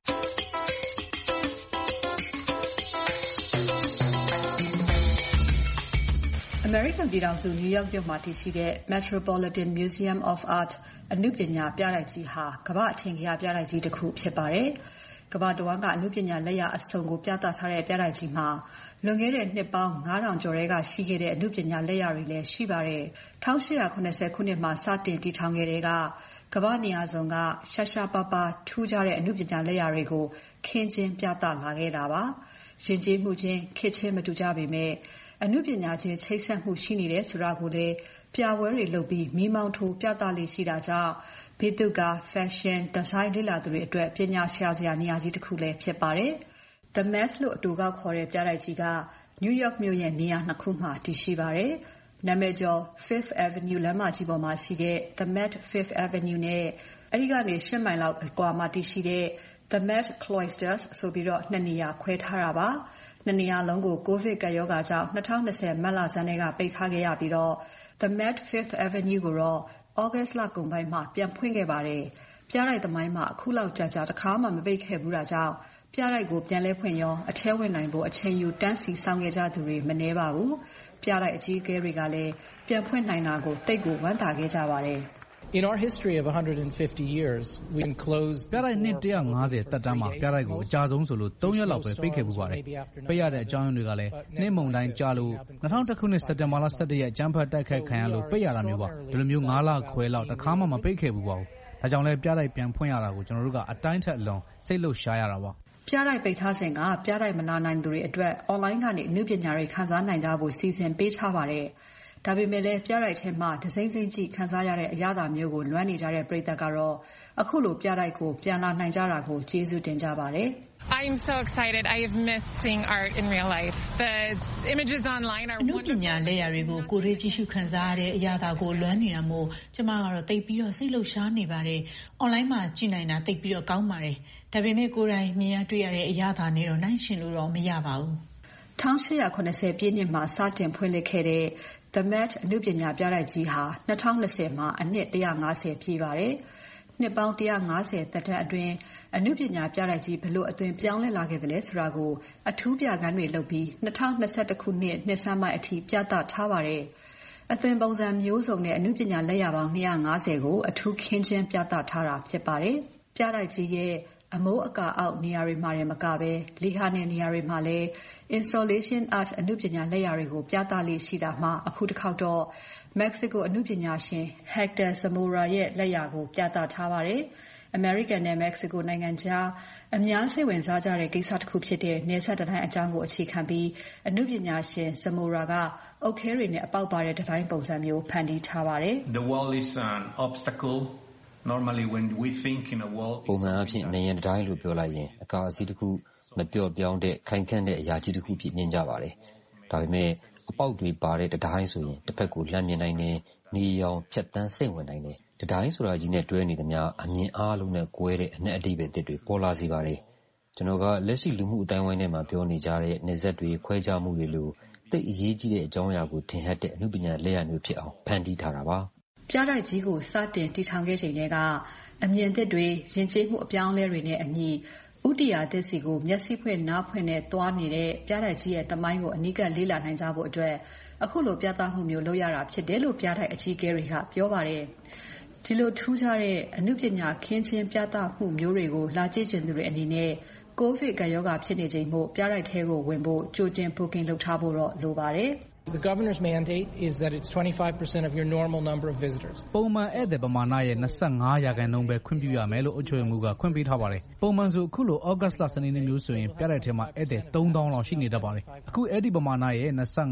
American ပြည်ထောင်စု New York မြို့မှာတည်ရှိတဲ့ Metropolitan Museum of Art အနုပညာပြတိုက်ကြီးဟာကမ္ဘာအထင်ကရပြတိုက်ကြီးတစ်ခုဖြစ်ပါတယ်။ကမ္ဘာတဝန်းကအနုပညာလက်ရာအစုံကိုပြသထားတဲ့ပြတိုက်ကြီးမှာလွန်ခဲ့တဲ့နှစ်ပေါင်း 9000 ကျော်ကရှိခဲ့တဲ့အနုပညာလက်ရာတွေလည်းရှိပါတယ်။1880 ခုနှစ်မှာစတင်တည်ထောင်ခဲ့တဲ့ကမ္ဘာနေရာစုံကရှားရှားပါးပါးထူးခြားတဲ့အနုပညာလက်ရာတွေကိုခင်းကျင်းပြသလာခဲ့တာပါ။ယဉ်ကျေးမှုချင်းခေတ်ချင်းမတူကြပေမဲ့အနုပညာချင်းချိတ်ဆက်မှုရှိနေတယ်ဆိုတာကိုလည်းပြပွဲတွေလုပ်ပြီးမီးမောင်းထိုးပြသလေးရှိတာကြောင့်ဗိသုကာ၊ fashion, design လေ့လာသူတွေအတွက်ပညာရှာစရာနေရာကြီးတစ်ခုလည်းဖြစ်ပါတယ်။ The Met လို့အတိုကောက်ခေါ်တဲ့ပြတိုက်ကြီးက New York မြို့ရဲ့နေရာနှစ်ခုမှာတည်ရှိပါတယ်။နာမည်ကျော် Fifth Avenue လမ်းမကြီးပေါ်မှာရှိတဲ့ The Met Fifth Avenue နဲ့အဲဒီကနေ8 မိုင်လောက်အကွာမှာတည်ရှိတဲ့ The Met Cloisters ဆိုပြီးနှစ်နေရာခွဲထားတာပါ။နှစ်နေရာလုံးကိုကိုဗစ်ကပ်ရောဂါကြောင့်2020မတ်လဆန်းထဲကပိတ်ထားခဲ့ရပြီးတော့ The Met Fifth Avenue ကိုတော့ August လကုန်ပိုင်းမှာပြန်ဖွင့်ခဲ့ပါတယ်။ပြတိုက်သမိုင်းမှာအခုလောက်ကြာတခါမှမပိတ်ခဲ့ဘူးတာကြောင့်ပြတိုက်ကိုပြန်လဲဖွင့်ရောအထဲဝင်နိုင်ဖို့အချိန်ယူတန်းစီဆောင်ခဲ့ကြသူတွေမနည်းပါဘူး။ပြတိုက်အကြီးအကဲတွေကလည်းပြန်ဖွင့်နိုင်တာကိုသိပ်ကိုဝမ်းသာခဲ့ကြပါတယ်။ In our history of 150 years, we closed ပြတိုက်နှစ်150သက်တမ်းမှာပြတိုက်ကိုအကြာဆုံးဆိုလို့3ရက်လောက်ပဲပိတ်ခဲ့ပူပါတယ်။ပိတ်ရတဲ့အကြောင်းရင်းတွေကလည်းနှင်းမုန်တိုင်းကြာလို့2001ခုနှစ်စက်တင်ဘာလ17ရက်အကြမ်းဖက်တိုက်ခိုက်ခံရလို့ပိတ်ရတာမျိုးပါ။ဒီလိုမျိုး9လခွဲလောက်တစ်ခါမှမပိတ်ခဲ့ဘူးပါဘူး။ဒါကြောင့်လည်းပြတိုက်ပြန်ဖွင့်ရတာကိုကျွန်တော်တို့ကအတိုင်းထက်အလွန်စိတ်လှုပ်ရှားရတာပါ။ပြတိုက်ပိတ်ထားစဉ်ကပြတိုက်မလာနိုင်သူတွေအတွက် online ကနေအနုပညာတွေခန်းစားနိုင်ကြဖို့စီစဉ်ပေးထားပါတယ်။ဒါပေမဲ့လည်းပြတိုက်ထဲမှာဒစိမ့်စိမ့်ကြည့်ခန်းစားရတဲ့အရာသာမျိုးကိုလွမ်းနေကြတဲ့ပရိသတ်ကတော့အခုလိုပြတိုက်ကိုပြန်လာနိုင်ကြတာကိုကျေးဇူးတင်ကြပါတယ်။ I'm so excited. I have missed seeing art in real life. The images online are wonderful. အနုပညာလက်ရာတွေကိုကိုယ်ရေးကြည့်ရှုခန်းစားရတဲ့အရာသာကိုလွမ်းနေတာမို့ကျမကတော့တိတ်ပြီးတော့စိတ်လှုပ်ရှားနေပါတယ်။ online မှာကြည့်နိုင်တာတိတ်ပြီးတော့ကောင်းပါတယ်။ဒါပေမဲ့ကိုယ်တိုင်မြင်ရတွေ့ရတဲ့အရာသာနဲ့တော့နှိုင်းယှဉ်လို့တော့မရပါဘူး။1880ပြည့်နှစ်မှာစတင်ဖွင့်လှစ်ခဲ့တဲ့The Met အနုပညာပြတိုက်ကြီးဟာ2020မှာအနှစ်150ပြည့်ပါတယ်။နှစ်ပေါင်း150သက်တမ်းအတွင်းအနုပညာပြတိုက်ကြီးဘလို့အသွင်ပြောင်းလဲလာခဲ့တယ်ဆိုတာကိုအထူးပြခန်းတွေလုပ်ပြီး2021ခုနှစ်နှစ်ဆန်းပိုင်းအထိပြသထားပါတယ်။အသွင်ပုံစံမျိုးစုံနဲ့အနုပညာလက်ရာပေါင်း250ကိုအထူးခင်းကျင်းပြသထားတာဖြစ်ပါတယ်။ပြတိုက်ကြီးရဲ့အမိုးအကာအောက်နေရာတွေမှာမကပဲလီဟာနယ်နေရာတွေမှာလည်း installation art အနုပညာလက်ရာတွေကိုပြသလေးရှိတာမှာအခုတစ်ခေါက်တော့ Mexico အနုပညာရှင် Hector Zamora ရဲ့လက်ရာကိုပြသထားပါတယ်။ American နဲ့ Mexico နိုင်ငံကြားအများစိတ်ဝင်စားကြတဲ့ကိစ္စတစ်ခုဖြစ်တဲ့နယ်စပ်တံတိုင်းအကြောင်းကိုအခြေခံပြီးအနုပညာရှင် Zamora ကအုတ်ခဲတွေနဲ့အပေါက်ပါတဲ့တံတိုင်းပုံစံမျိုးဖန်တီးထားပါတယ်။ The wall is an obstacle. Normally when we think in a wall ပုံမှန်အဖြစ်နေရန်တိုင်းလို့ပြောလိုက်ရင်အကာအစီးတစ်ခုမပြော့ပြောင်းတဲ့ခိုင်ခန့်တဲ့အရာကြီးတစ်ခုဖြစ်မြင်ကြပါတယ်။ဒါပေမဲ့အပေါက်တွေပါတဲ့တံတိုင်းဆိုရင်တစ်ဖက်ကိုလှမ်းမြင်နိုင်တယ်၊နေရောင်ဖြတ်တန်းစိတ်ဝင်နိုင်တယ်။တံတိုင်းဆိုတာကြီးနဲ့တွဲနေသမျှအမြင်အားလုံးနဲ့ကွဲတဲ့အနက်အဓိပ္ပာယ်တွေပေါ်လာစေပါတယ်။ကျွန်တော်ကလက်ရှိလူမှုအတိုင်းဝိုင်းထဲမှာပြောနေကြတဲ့နေဆက်တွေခွဲခြားမှုတွေလိုသိအရေးကြီးတဲ့အကြောင်းအရာကိုထင်ဟပ်တဲ့အနုပညာလက်ရာမျိုးဖြစ်အောင်ဖန်တီးထားတာပါ။ပြတိုက်ကြီးကိုစတင်တည်ထောင်ခဲ့ချိန်ကအမြင်သစ်တွေယဉ်ကျေးမှုအပြောင်းအလဲတွေနဲ့အညီဥတီယာသစ်စီကိုမျက်စိဖွင့်နားဖွင့်နဲ့သွားနေတဲ့ပြတိုက်ကြီးရဲ့သမိုင်းကိုအနီးကပ်လေ့လာနိုင်ကြဖို့အတွက်အခုလိုပြသမှုမျိုးလုပ်ရတာဖြစ်တယ်လို့ပြတိုက်အကြီးအကဲတွေကပြောပါတယ်။ဒီလိုထူးခြားတဲ့အနုပညာခင်းကျင်းပြသမှုမျိုးတွေကိုလာကြည့်ချင်သူတွေအနေနဲ့ကိုဗစ်ကပ်ရောဂါဖြစ်နေချိန်မို့ပြတိုက်ထဲကိုဝင်ဖို့ကြိုတင် booking လုပ်ထားဖို့တော့လိုပါတယ်။ The governor's mandate is that it's 25% of your normal number of visitors. ပုံမှန်ဧည့်သည်ပမာဏရဲ့25%ပဲခွင့်ပြုရမယ်လို့အုပ်ချုပ်ရေးမှူးကခွင့်ပေးထားပါတယ်။ပုံမှန်ဆိုအခုလိုဩဂတ်စ်လစနေနေ့မျိုးဆိုရင်ပြတိုက်ထဲမှာဧည့်သည်3000လောက်ရှိနေတတ်ပါတယ်။အခုအဲ့ဒီပမာဏရဲ့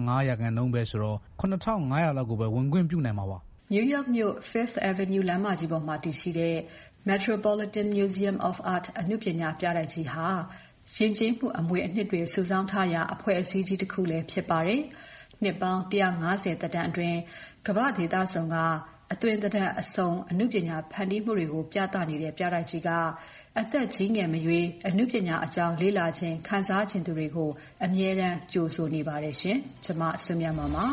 25%ပဲဆိုတော့9500လောက်ကိုပဲဝင်ခွင့်ပြုနိုင်မှာပါ။ New York မြို့ Fifth Avenue လမ်းမကြီးပေါ်မှာတည်ရှိတဲ့ Metropolitan Museum of Art အနုပညာပြတိုက်ကြီးဟာယဉ်ကျေးမှုအမွေအနှစ်တွေစုဆောင်းထားရာအဖွဲ့အစည်းကြီးတစ်ခုလည်းဖြစ်ပါတယ်။နှစ်ပေါင်း150သက်တမ်းအတွင်းကမ္ဘာဒေသစုံကအသွင်သဏ္ဍာန်အစုံအနုပညာဖန်တီးမှုတွေကိုပြသနေတဲ့ပြတိုက်ကြီးကအသက်ကြီးငယ်မရွေးအနုပညာအကြောင်းလေ့လာခြင်းခန်းစားခြင်းသူတွေကိုအမြဲတမ်းကြိုဆိုနေပါတယ်ရှင်။ကျွန်မဆွေမြတ်မပါ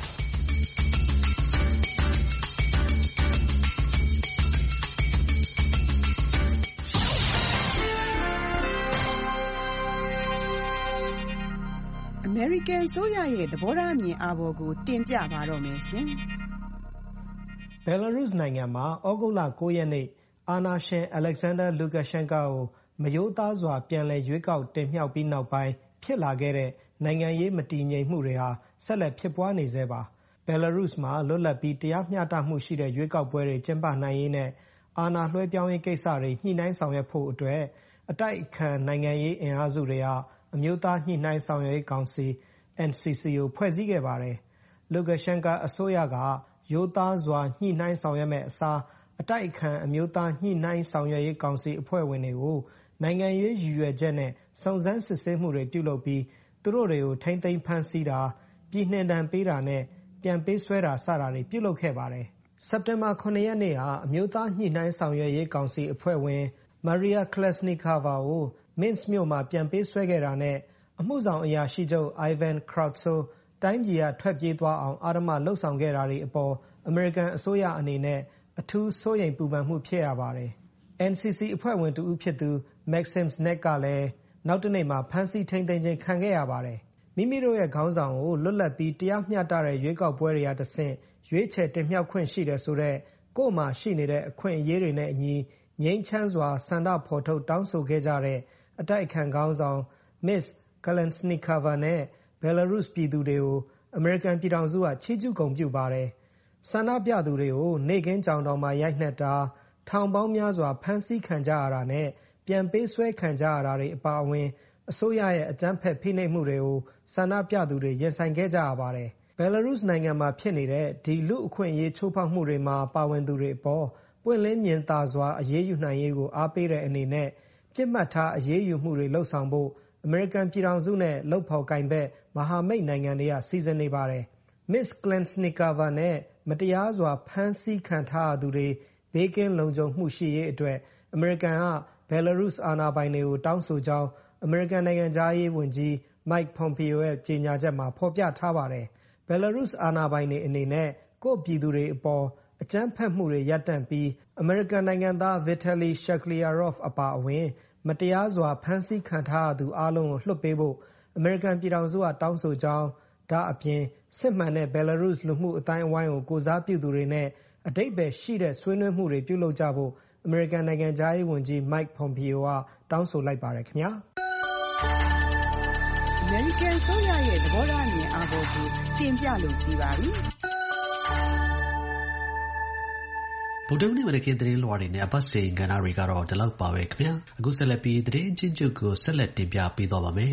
American ဆိုရရဲ့သဘောထားအမြင်အာဘော်ကိုတင်ပြပါတော့မယ်ရှင်။ Belarus နိုင်ငံမှာဩဂုတ်လ9ရက်နေ့အာဏာရှင် Alexander Lukashenko ကိုမရိုးသားစွာပြန်လည်ရွေးကောက်တင်မြှောက်ပြီးနောက်ပိုင်းဖြစ်လာခဲ့တဲ့နိုင်ငံရေးမတည်ငြိမ်မှုတွေဟာဆက်လက်ဖြစ်ပွားနေဆဲပါ။ Belarus မှာလွတ်လပ်ပြီးတရားမျှတမှုရှိတဲ့ရွေးကောက်ပွဲတွေကျင်းပနိုင်ရေးနဲ့အာဏာလွှဲပြောင်းရေးကိစ္စတွေညှိနှိုင်းဆောင်ရွက်ဖို့အတွက်အတိုက်အခံနိုင်ငံရေးအင်အားစုတွေကအမျိုးသားညှိနှိုင်းဆောင်ရွက်ရေးကောင်စီ NCC ကိုဖွဲ့စည်းခဲ့ပါတယ်။ Lukashenko အစိုးရကရိုးသားစွာညှိနှိုင်းဆောင်ရွက်မယ့်အစားအတိုက်အခံအမျိုးသားညှိနှိုင်းဆောင်ရွက်ရေးကောင်စီအဖွဲ့ဝင်တွေကိုနိုင်ငံရေးရည်ရွယ်ချက်နဲ့စုံစမ်းစစ်ဆေးမှုတွေပြုလုပ်ပြီးသူတို့တွေကိုထိန်းသိမ်းဖမ်းဆီးတာပြည်နှင်ဒဏ်ပေးတာနဲ့ပြန်ပေးဆွဲတာစတာတွေပြုလုပ်ခဲ့ပါတယ်။ စက်တင်ဘာ9ရက်နေ့ကအမျိုးသားညှိနှိုင်းဆောင်ရွက်ရေးကောင်စီအဖွဲ့ဝင် Maria Kolesnikava ကို Minsk မြို့မှာပြန်ပေးဆွဲခဲ့တာနဲ့အမှုဆောင်အရာရှိချုပ် Ivan Krautso တိုင်းပြည်ကထွက်ပြေးသွားအောင်အဓမ္မလုပ်ဆောင်ခဲ့တာတွေအပေါ်အမေရိကန်အစိုးရအနေနဲ့အထူးစိုးရိမ်ပူပန်မှုဖြစ်ရပါတယ်။ NCC အဖွဲ့ဝင်တဦးဖြစ်သူ Maxim Znek ကလည်းနောက်တနေ့မှာဖမ်းဆီးထိန်းသိမ်းခြင်းခံခဲ့ရပါတယ်။မိမိတို့ရဲ့ခေါင်းဆောင်ကိုလွတ်လပ်ပြီးတရားမျှတတဲ့ရွေးကောက်ပွဲတွေကတဆင့်ရွေးချယ်တင်မြှောက်ခွင့်ရှိတယ်ဆိုတဲ့ကိုယ့်မှာရှိနေတဲ့အခွင့်အရေးတွေနဲ့အညီငြိမ်းချမ်းစွာဆန္ဒဖော်ထုတ်တောင်းဆိုခဲ့ကြတဲ့အတိုက်အခံခေါင်းဆောင် Ms. Kolesnikava နဲ့ Belarus ပြည်သူတွေကိုအမေရိကန်ပြည်ထောင်စုကချီးကျူးဂုဏ်ပြုပါတယ်။ဆန္ဒပြသူတွေကိုနေ့ခင်းကြောင်တောင်မှာရိုက်နှက်တာထောင်ပေါင်းများစွာဖမ်းဆီးခံကြရတာနဲ့ပြန်ပေးဆွဲခံကြရတာတွေအပါအဝင်အစိုးရရဲ့အကြမ်းဖက်ဖိနှိပ်မှုတွေကိုဆန္ဒပြသူတွေရင်ဆိုင်ခဲ့ကြရပါတယ်။ Belarus နိုင်ငံမှာဖြစ်နေတဲ့ဒီလူအခွင့်အရေးချိုးဖောက်မှုတွေမှာပါဝင်သူတွေအပေါ်ပွင့်လင်းမြင်သာစွာအရေးယူနိုင်ရေးကိုအားပေးတဲ့အနေနဲ့ပြစ်မှတ်ထားအရေးယူမှုတွေလှုပ်ဆောင်ဖို့အမေရိကန်ပြည်ထောင်စုနဲ့လုပ်ဖော်ကိုင်ဘက်မဟာမိတ်နိုင်ငံတွေကစီစဉ်နေပါတယ်။ Ms. Kolesnikava နဲ့မတရားစွာဖမ်းဆီးခံထားရသူတွေဘေးကင်းလုံခြုံမှုရှိရေးအတွက်အမေရိကန်က Belarus အာဏာပိုင်တွေကိုတောင်းဆိုကြောင်းအမေရိကန်နိုင်ငံခြားရေးဝန်ကြီး Mike Pompeo ရဲ့ကြေညာချက်မှာဖော်ပြထားပါတယ်။ Belarus အာဏာပိုင်တွေအနေနဲ့ကိုယ့်ပြည်သူတွေအပေါ်အကြမ်းဖက်မှုတွေရပ်တန့်ပြီးအမေရိကန်နိုင်ငံသား Vitaly Shklyarov အပါအဝင်မတရားစွာဖမ်းဆီးခံထားရသူအားလုံးကိုလွှတ်ပေးဖို့အမေရိကန်ပြည်ထောင်စုကတောင်းဆိုကြောင်းဒါအပြင်စစ်မှန်တဲ့ Belarus လူမှုအတိုင်းအဝိုင်းကိုကိုယ်စားပြုသူတွေနဲ့အဓိပ္ပာယ်ရှိတဲ့ဆွေးနွေးမှုတွေပြုလုပ်ကြဖို့အမေရိကန်နိုင်ငံခြားရေးဝန်ကြီး Mike Pompeo ကတောင်းဆိုလိုက်ပါတယ်ခင်ဗျာ။ American ဆိုရရဲ့သဘောထားအမြင်အာဘော်ကိုတင်ပြလို့ပြီးပါပြီ။ဗုဒ္ဓနေ့မနက်ခင်းသတင်းလွှာတွေနဲ့အပတ်စဉ်ကဏ္ဍတွေကတော့ဒီလောက်ပါပဲခင်ဗျာအခုဆက်လက်ပြီးသတင်းချင်းချုပ်ကိုဆက်လက်တင်ပြပေးသွားပါမယ်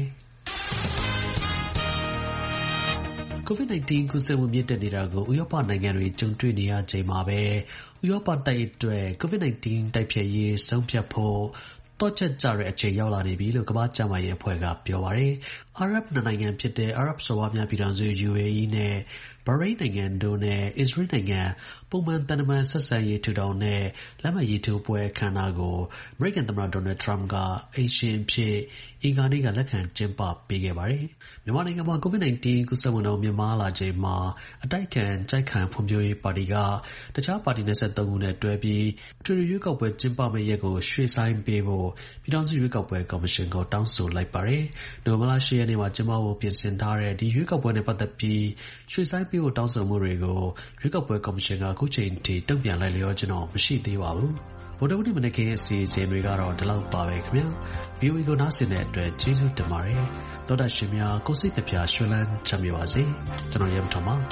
COVID-19 ကူးစက်မှုမြင့်တက်နေတာကိုဥရောပနိုင်ငံတွေကြုံတွေ့နေရချိန်မှာပဲဥရောပတိုက်အတွက် COVID-19 တိုက်ဖျက်ရေးဆုံးဖြတ်ဖို့တော့ချက်ကြတဲ့အချိန်ရောက်လာနေပြီလို့ကမ္ဘာ့ကျန်းမာရေးအဖွဲ့ကပြောပါတယ်။အာရပ်နိုင်ငံဖြစ်တဲ့အာရပ်စော်ဘွားများပြည်ထောင်စု UAE နဲ့ဘာရိန်းနိုင်ငံတို့နဲ့အစ္စရေးနိုင်ငံပုံမှန်သံတမန်ဆက်ဆံရေးထူထောင်တဲ့လက်မှတ်ရေးထိုးပွဲအခမ်းအနားကိုအမေရိကန်သမ္မတဒေါ်နယ်ထရမ့်ကအိမ်ရှင်အဖြစ်အင်္ဂါနေ့ကလက်ခံကျင်းပပေးခဲ့ပါတယ်။မြန်မာနိုင်ငံမှာ COVID-19 ကူးစက်မှုနှုန်းမြင့်မားလာချိန်မှာအတိုက်အခံကြိုက်ခံဖွံ့ဖြိုးရေးပါတီကတခြားပါတီ23ခုနဲ့တွဲပြီးထွေထွေရွေးကောက်ပွဲကျင်းပမယ့်ရက်ကိုရွှေ့ဆိုင်းပေးဖို့ပြည်ထောင်စုရွေးကောက်ပွဲကော်မရှင်ကိုတောင်းဆိုလိုက်ပါတယ်။နိုဝင်ဘာလ 10 ရက်နေ့မှာကျင်းပဖို့ပြင်ဆင်ထားတဲ့ဒီရွေးကောက်ပွဲနဲ့ပတ်သက်ပြီးရွှေ့ဆိုင်းပေးဖို့တောင်းဆိုမှုတွေကိုရွေးကောက်ပွဲကော်မရှင်ကအခုချိန်ထိတုံ့ပြန်လိုက်လျောကျွန်တော်မရှိသေးပါဘူး။ဗုဒ္ဓနေ့မနက်ခင်းအစီအစဉ်တွေကတော့ဒီလောက်ပါပဲခင်ဗျာ။ VOA ကိုနားဆင်တဲ့အတွက်ကျေးဇူးတင်ပါတယ်။သောတာရှင်များကိုစိတ်နှပြရွှင်လန်းချမ်းမြေပါစေ။ကျွန်တော်ရဲမထွန်ပါ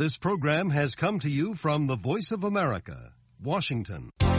This program has come to you from the Voice of America, Washington.